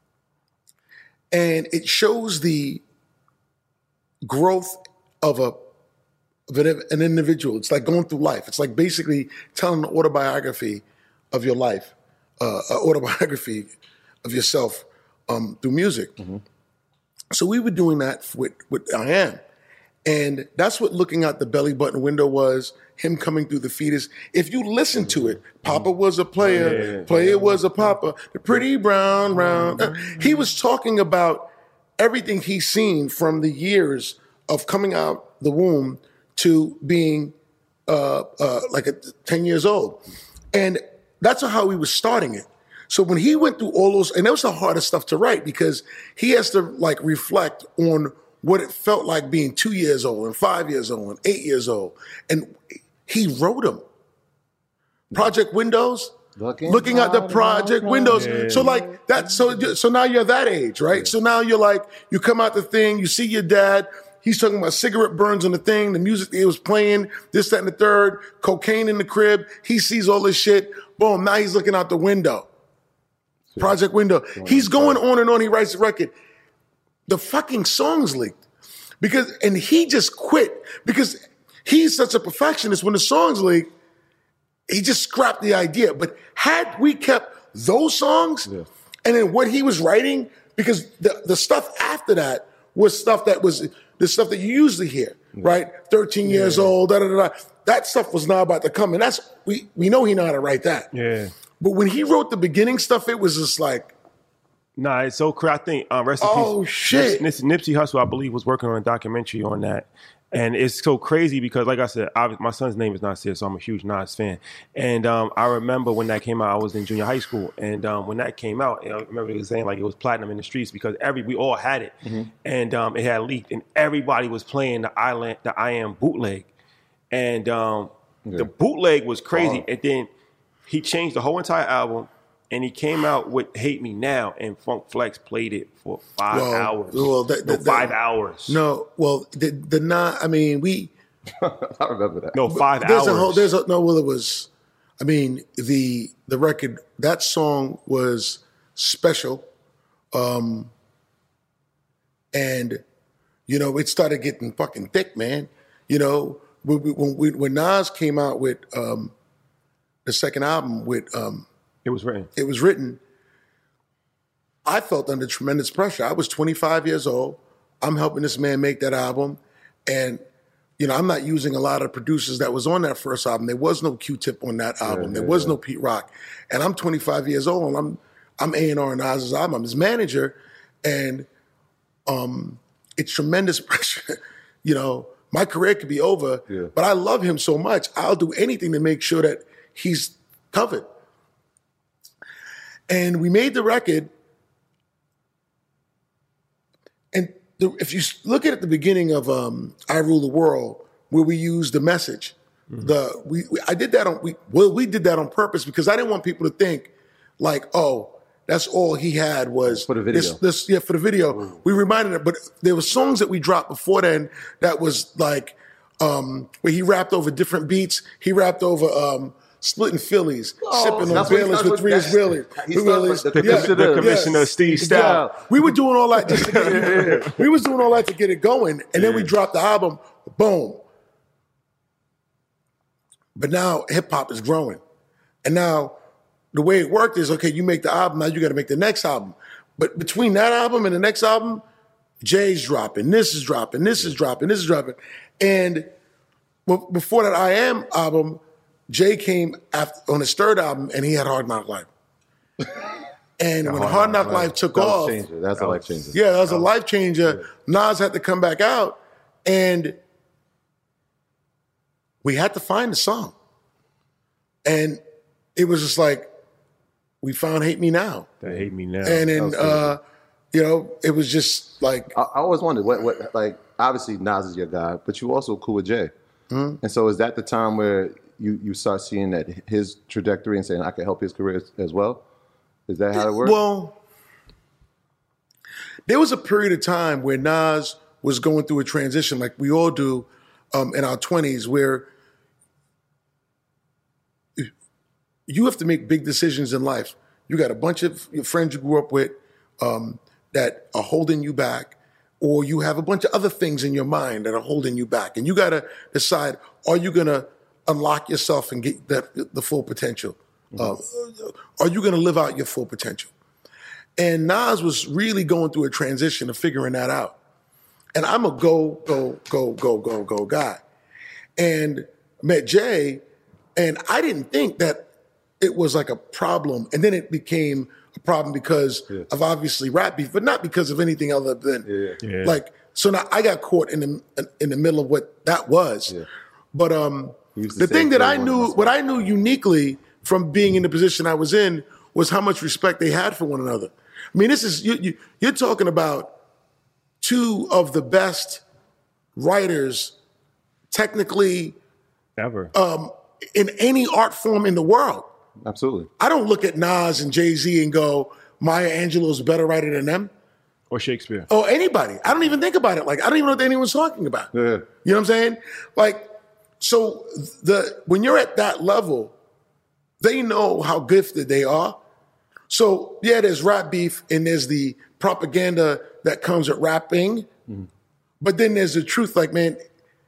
And it shows the growth of a of an, an individual. It's like going through life. It's like basically telling an autobiography of your life, uh, an autobiography of yourself um, through music. Mm-hmm. So we were doing that with, with I Am. And that's what looking out the belly button window was, him coming through the fetus. If you listen to it, Papa was a player, player was a papa, the pretty brown round. Uh, he was talking about everything he's seen from the years of coming out the womb to being uh, uh, like a, ten years old. And that's how he was starting it. So when he went through all those, and that was the hardest stuff to write because he has to like reflect on what it felt like being two years old and five years old and eight years old. And he wrote them. Project Windows, Looking, looking at the project windows. So like that, so so now you're that age, right? Yeah. So now you're like, you come out the thing, you see your dad, he's talking about cigarette burns on the thing, the music he was playing, this, that, and the third, cocaine in the crib. He sees all this shit. Boom, now he's looking out the window. Project Window. He's going on and on. He writes the record. The fucking song's leaked. Because, and he just quit because he's such a perfectionist. When the songs leak, he just scrapped the idea. But had we kept those songs yeah. and then what he was writing, because the, the stuff after that was stuff that was the stuff that you usually hear, yeah. right? thirteen yeah. years old, da da da. That stuff was now about to come. And that's, we, we know he know how to write that. Yeah. But when he wrote the beginning stuff, it was just like, nah, it's so crazy. I think, uh, rest in oh, peace. shit. Nips, Nipsey Hussle, I believe, was working on a documentary on that. And it's so crazy because, like I said, I, my son's name is Nasir, so I'm a huge Nas fan. And um, I remember when that came out, I was in junior high school. And um, when that came out, I remember they were saying like it was platinum in the streets because every we all had it. Mm-hmm. And um, it had leaked. And everybody was playing the Island, the I Am bootleg. And um, yeah. the bootleg was crazy. Oh. And then he changed the whole entire album. And he came out with Hate Me Now, and Funk Flex played it for five well, hours. Well, that, that, no, five that, hours. No, well, the the not. I mean, we. I remember that. No, five there's hours. A whole, there's a no. Well, it was. I mean, the the record, that song was special, um, and you know it started getting fucking thick, man. You know when when, when, when Nas came out with um, the second album with. Um, It was written. It was written. I felt under tremendous pressure. I was twenty-five years old. I'm helping this man make that album. And, you know, I'm not using a lot of producers that was on that first album. There was no Q-Tip on that album. Yeah, there was yeah. no Pete Rock. And I'm twenty-five years old, and I'm I'm A and R on Nas's album. I'm his manager. And um, it's tremendous pressure. You know, my career could be over, yeah. but I love him so much. I'll do anything to make sure that he's covered. And we made the record, and the, if you look at the beginning of um, "I Rule the World," where we used the message, mm-hmm. the we, we I did that on we well we did that on purpose because I didn't want people to think like, oh, that's all he had was for the video. This, this yeah, for the video. Mm-hmm. We reminded it, but there were songs that we dropped before then that was like um, where he rapped over different beats. He rapped over. Um, Splitting Phillies, oh, sipping on Baileys with three Israelis. The, the, yeah, the commissioner, yeah. Steve Stout. Yeah. We were doing all that just to get it, we was doing all that to get it going. And yeah. then we dropped the album, boom. But now hip hop is growing. And now the way it worked is, okay, you make the album, now you got to make the next album. But between that album and the next album, Jay's dropping, this is dropping, this is dropping, this is dropping. And before that I Am album, Jay came after, on his third album, and he had Hard Knock Life. And when Hard Knock Life, Life took that off, changer. That's that a life changer. Yeah, that was a life changer. Yeah. Nas had to come back out, and we had to find the song. And it was just like, we found "Hate Me Now." That "Hate Me Now," and then uh, you know, it was just like I, I always wondered what, what, like, obviously Nas is your guy, but you also cool with Jay, mm-hmm. and so is that the time where you you start seeing that his trajectory and saying I can help his career as, as well? Is that how it works? Well, there was a period of time where Nas was going through a transition, like we all do um, in our twenties, where you have to make big decisions in life. You got a bunch of your friends you grew up with um, that are holding you back, or you have a bunch of other things in your mind that are holding you back, and you got to decide: are you going to unlock yourself and get that, the full potential? Mm-hmm. Uh, are you going to live out your full potential? And Nas was really going through a transition of figuring that out. And I'm a go, go, go, go, go, go guy. And met Jay, and I didn't think that it was like a problem. And then it became a problem because yeah. of obviously rap beef, but not because of anything other than yeah. Yeah. like, so now I got caught in the in the middle of what that was. Yeah. But um, the thing that I knew, what I knew uniquely from being in the position I was in was how much respect they had for one another. I mean, this is, you, you, you're talking about two of the best writers technically ever um, in any art form in the world. Absolutely. I don't look at Nas and Jay-Z and go, Maya Angelou's a better writer than them. Or Shakespeare. Or anybody. I don't even think about it. Like, I don't even know what anyone's talking about. Yeah. You know what I'm saying? Like, so the when you're at that level, they know how gifted they are. So, yeah, there's rap beef and there's the propaganda that comes with rapping. Mm-hmm. But then there's the truth, like, man,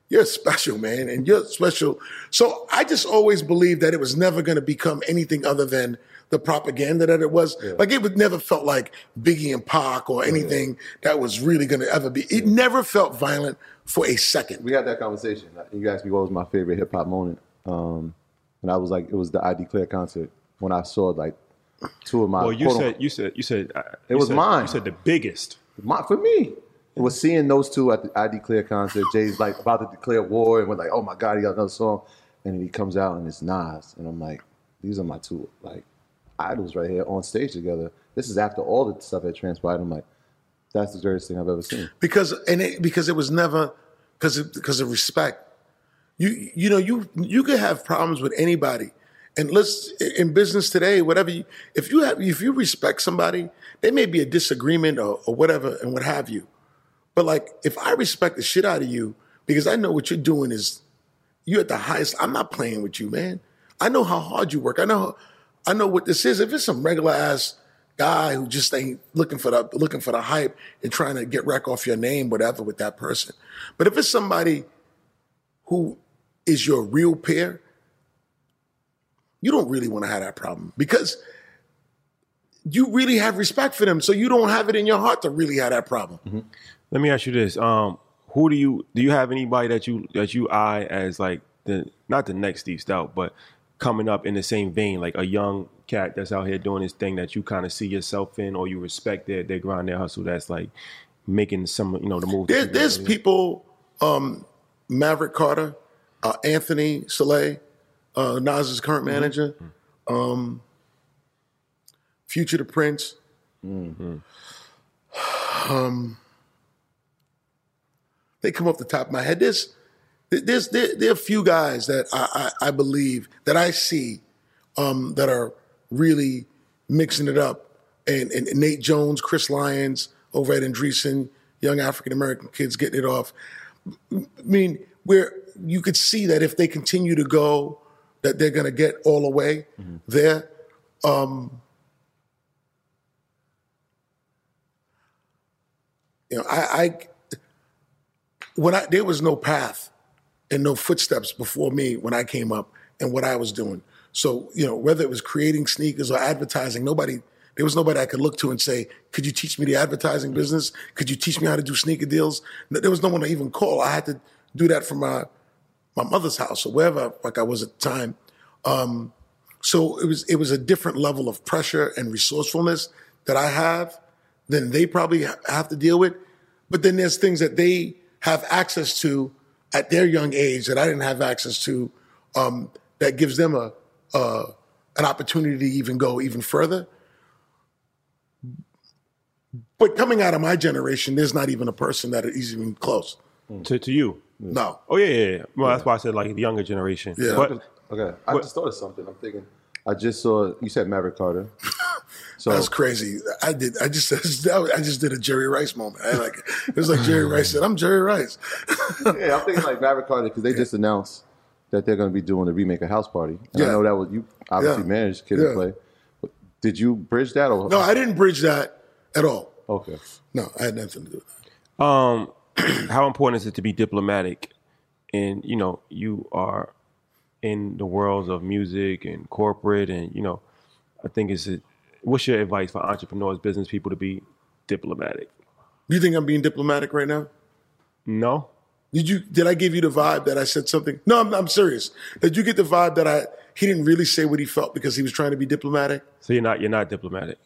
you're special, man, and you're special. So I just always believed that it was never going to become anything other than the propaganda that it was. Yeah. Like it would never felt like Biggie and Pac or anything yeah. that was really going to ever be. It yeah. never felt violent for a second. We had that conversation. You asked me what was my favorite hip hop moment. Um, and I was like, it was the I Declare concert when I saw like two of my. Well, you said, you said, you said, uh, it you was said, mine. You said the biggest. My, for me. It was seeing those two at the I Declare concert. Jay's like about to declare war, and we're like, oh my God, he got another song. And then he comes out and it's Nas. And I'm like, these are my two like idols right here on stage together. This is after all the stuff that transpired. I'm like, that's the greatest thing I've ever seen. Because and it, because it was never because of, because of respect. You you know you you could have problems with anybody, and let's in business today, whatever. You, if you have if you respect somebody, there may be a disagreement or, or whatever and what have you. But like, if I respect the shit out of you because I know what you're doing is you're at the highest. I'm not playing with you, man. I know how hard you work. I know, I know what this is. If it's some regular ass guy who just ain't looking for the looking for the hype and trying to get wreck off your name, whatever, with that person. But if it's somebody who is your real peer, you don't really want to have that problem because you really have respect for them. So you don't have it in your heart to really have that problem. Mm-hmm. Let me ask you this: um, Who do you do? You have anybody that you that you eye as like the not the next Steve Stoute, but coming up in the same vein, like a young cat that's out here doing his thing that you kind of see yourself in, or you respect their their grind, their hustle? That's like making some, you know, the move. There, there's people, um, Maverick Carter, uh, Anthony Saleh, uh, Nas's current manager, mm-hmm. um, Future the Prince. Mm-hmm. Um. They come off the top of my head. There's, there's, there, there are a few guys that I, I, I believe, that I see um, that are really mixing it up. And, and Nate Jones, Chris Lyons over at Andreessen, young African-American kids getting it off. I mean, where you could see that if they continue to go, that they're going to get all the way mm-hmm. there. Um, you know, I... I When I, there was no path and no footsteps before me when I came up and what I was doing. So, you know, whether it was creating sneakers or advertising, nobody, there was nobody I could look to and say, could you teach me the advertising business? Could you teach me how to do sneaker deals? There was no one to even call. I had to do that from my, my mother's house or wherever like I was at the time. Um, so it was, it was a different level of pressure and resourcefulness that I have than they probably have to deal with. But then there's things that they have access to at their young age that I didn't have access to, um, that gives them a uh, an opportunity to even go even further. But coming out of my generation, there's not even a person that is even close. To to you? No. Oh, yeah, yeah, yeah. Well, that's why I said, like, the younger generation. Yeah. But, okay, I but, just thought of something. I'm thinking, I just saw, you said Maverick Carter. So, that's crazy. I did. I just. I just did a Jerry Rice moment. I like it was like Jerry Rice said, "I'm Jerry Rice." Yeah, I'm thinking like Maverick Carter because they just announced that they're going to be doing the remake of House Party. And yeah. I know that was you obviously yeah. managed Kid yeah. and Play. Did you bridge that or no? I didn't bridge that at all. Okay. No, I had nothing to do with that. Um, how important is it to be diplomatic? And you know, you are in the worlds of music and corporate, and you know, I think it's. A, What's your advice for entrepreneurs, business people to be diplomatic? Do you think I'm being diplomatic right now? No. Did you? Did I give you the vibe that I said something? No, I'm, I'm serious. Did you get the vibe that I he didn't really say what he felt because he was trying to be diplomatic? So you're not you're not diplomatic.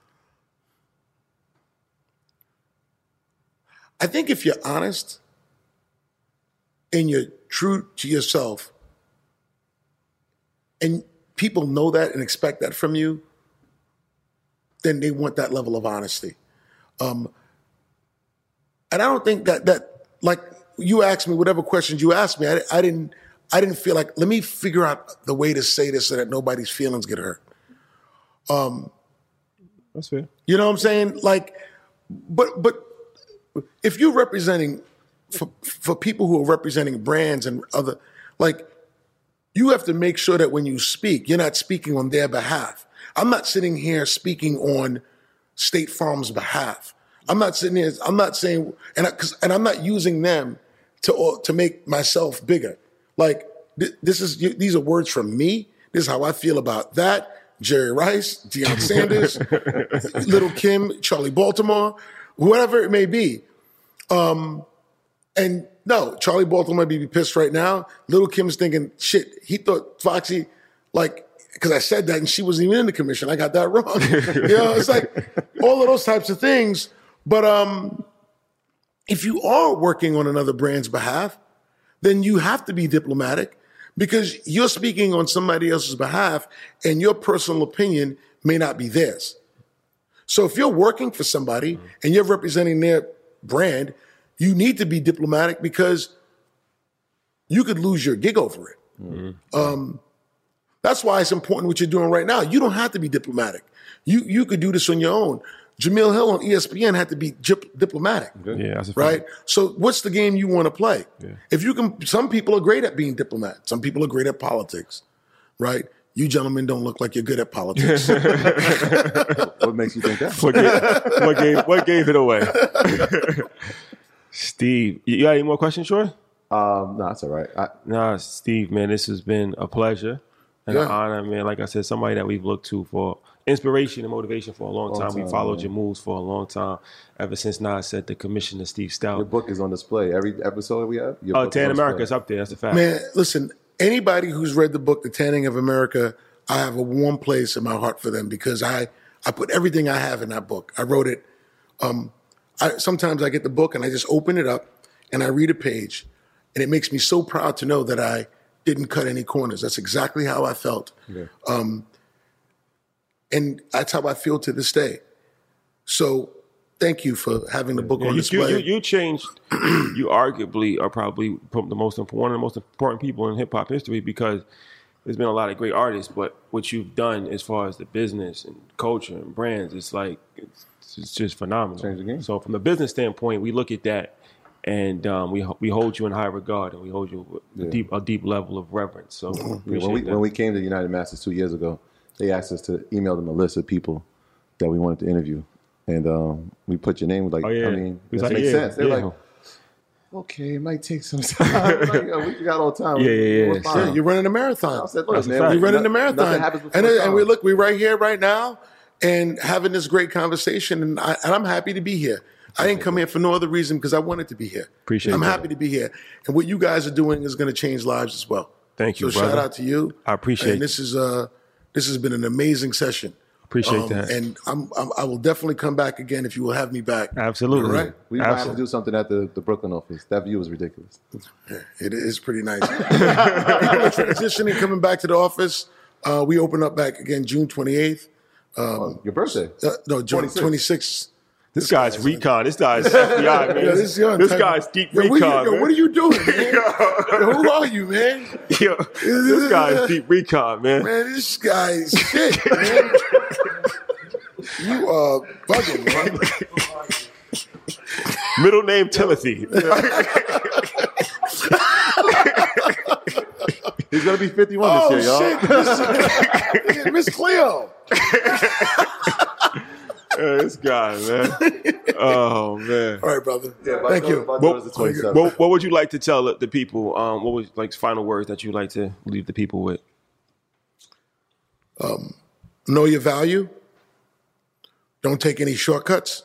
I think if you're honest and you're true to yourself, and people know that and expect that from you, then they want that level of honesty. Um, and I don't think that, that like you asked me, whatever questions you asked me, I, I didn't I didn't feel like, let me figure out the way to say this so that nobody's feelings get hurt. Um, That's fair. You know what I'm saying? Like, but but if you're representing, for, for people who are representing brands and other, like, you have to make sure that when you speak, you're not speaking on their behalf. I'm not sitting here speaking on State Farm's behalf. I'm not sitting here, I'm not saying, and, I, cause, and I'm not using them to to make myself bigger. Like th- this is these are words from me. This is how I feel about that. Jerry Rice, Deion Sanders, Little Kim, Charlie Baltimore, whatever it may be. Um, and no, Charlie Baltimore may be pissed right now. Little Kim's thinking, shit, he thought Foxy, like, because I said that and she wasn't even in the commission. I got that wrong. You know, it's like all of those types of things. But um, if you are working on another brand's behalf, then you have to be diplomatic because you're speaking on somebody else's behalf and your personal opinion may not be theirs. So if you're working for somebody and you're representing their brand, you need to be diplomatic because you could lose your gig over it. Mm-hmm. Um, that's why it's important what you're doing right now. You don't have to be diplomatic. You you could do this on your own. Jamil Hill on E S P N had to be dip- diplomatic. Yeah, that's a right? So what's the game you want to play? Yeah. If you can, some people are great at being diplomat. Some people are great at politics, right? You gentlemen don't look like you're good at politics. What makes you think that? What gave, what gave, what gave it away? Steve, you got any more questions, Troy? Um, no, that's all right. I, Nah, Steve, man, this has been a pleasure and Yeah. an honor, man. Like I said, somebody that we've looked to for inspiration and motivation for a long, Long time. time, We followed man. your moves for a long time, ever since Nas said the Commissioner Steve your Stout. book is on display every episode we have. Your Oh, book is Tan on America's display. up there. That's a fact. Man, listen, anybody who's read the book, The Tanning of America, I have a warm place in my heart for them because I, I put everything I have in that book. I wrote it. Um, I, sometimes I get the book and I just open it up and I read a page and it makes me so proud to know that I didn't cut any corners. That's exactly how I felt. Yeah. Um, and that's how I feel to this day. So thank you for having the book Yeah, on you, display. you, you, you changed. You arguably are probably the most important, one of the most important people in hip hop history because there's been a lot of great artists. But what you've done as far as the business and culture and brands, it's like it's, it's just phenomenal. Changed the game. So from the business standpoint, we look at that and um, we we hold you in high regard and we hold you with Yeah. a deep a deep level of reverence. So Yeah, appreciate when we that. when we came to United Masters two years ago, they asked us to email them a list of people that we wanted to interview, and um, we put your name. Like, Oh, yeah. I mean, We was that like, makes yeah, sense. They're yeah. like, okay, it might take some time. Like, yo, we got all the time. Yeah, yeah, yeah. We're fine. Yeah, you're running a marathon. I said, look, That's a man, fact. we We're running the no- marathon. Nothing happens before and, it's and we time. look, we're right here, right now, and having this great conversation. And, I, and I'm happy to be here. I didn't come here for no other reason because I wanted to be here. Appreciate I'm that. happy to be here. And what you guys are doing is going to change lives as well. Thank you, So brother. shout out to you. I appreciate And this is uh, this has been an amazing session. Appreciate Um, that. And I'm, I'm, I will definitely come back again if you will have me back. Absolutely. All right. We might have to Absolutely. do something at the, the Brooklyn office. That view is ridiculous. Yeah, it is pretty nice. People are transitioning, coming back to the office. Uh, we open up back again June twenty-eighth. Oh, your birthday. Uh, no, June twenty-sixth. twenty-sixth. This guy's recon. This guy's F B I, man. Yeah, this, young this type- guy's deep Yo, what, recon. you, yo, man. what are you doing, man? Yo, who are you, man? Yo, this guy's deep recon, man. Man, this guy's shit, man. You are bugging, man. Middle name Timothy. He's gonna be fifty-one Oh, this year, y'all. shit. Miss- Miss Cleo. Yeah, this guy, man. Oh man. All right, brother. Yeah, my Thank daughter- you. my What, daughter's the twenty-seventh. what, what would you like to tell the- the people? Um, what was like final words that you'd like to leave the people with? Know your value. Don't take any shortcuts.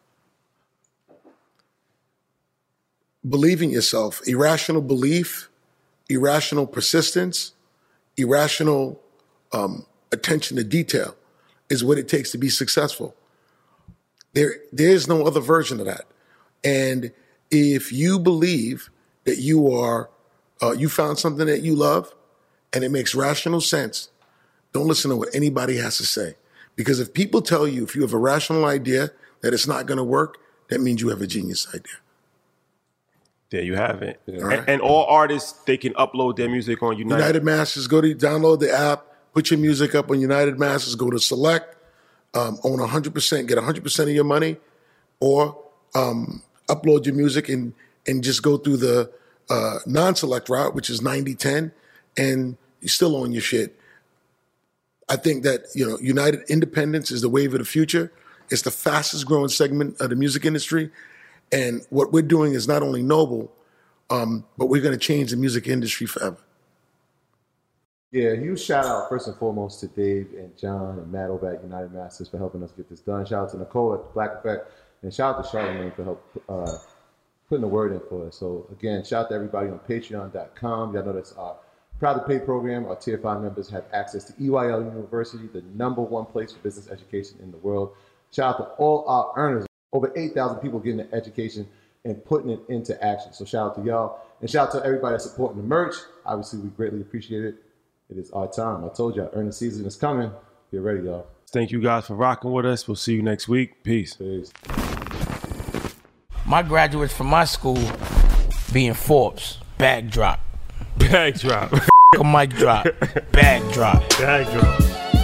Believe in yourself. Irrational belief, irrational persistence, irrational um, attention to detail is what it takes to be successful. There, there's no other version of that. And if you believe that you are, uh, you found something that you love, and it makes rational sense, don't listen to what anybody has to say. Because if people tell you, if you have a rational idea that it's not going to work, that means you have a genius idea. There you have it. All And, right. and all artists, they can upload their music on United. United Masters, go to download the app, put your music up on United Masters, go to select, um, own one hundred percent, get one hundred percent of your money, or um, upload your music and, and just go through the uh, non-select route, which is ninety ten, and you still own your shit. I think that, you know, United Independence is the wave of the future. It's the fastest growing segment of the music industry. And what we're doing is not only noble, um, but we're going to change the music industry forever. Yeah, huge shout out first and foremost to Dave and John and Matt over at United Masters for helping us get this done. Shout out to Nicole at Black Effect, and shout out to Charlamagne for help uh, putting the word in for us. So again, shout out to everybody on patreon dot com. Y'all know that's our Proud to Pay program. Our Tier five members have access to E Y L University, the number one place for business education in the world. Shout out to all our earners. Over eight thousand people getting the education and putting it into action. So shout out to y'all. And shout out to everybody that's supporting the merch. Obviously, we greatly appreciate it. It is our time. I told y'all, earning season is coming. Get ready, y'all. Thank you guys for rocking with us. We'll see you next week. Peace. Peace. My graduates from my school being Forbes, bag drop. Bag drop. A mic drop. Bag drop. Bag drop.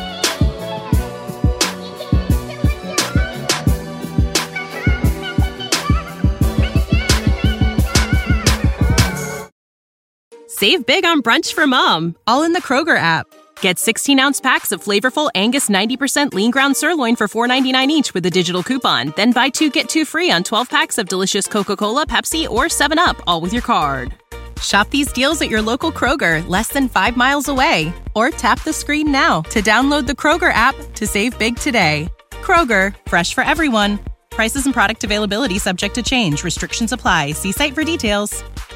Save big on brunch for mom, all in the Kroger app. Get sixteen-ounce packs of flavorful Angus ninety percent lean ground sirloin for four ninety-nine each with a digital coupon. Then buy two, get two free on twelve packs of delicious Coca-Cola, Pepsi, or seven up, all with your card. Shop these deals at your local Kroger, less than five miles away. Or tap the screen now to download the Kroger app to save big today. Kroger, fresh for everyone. Prices and product availability subject to change. Restrictions apply. See site for details.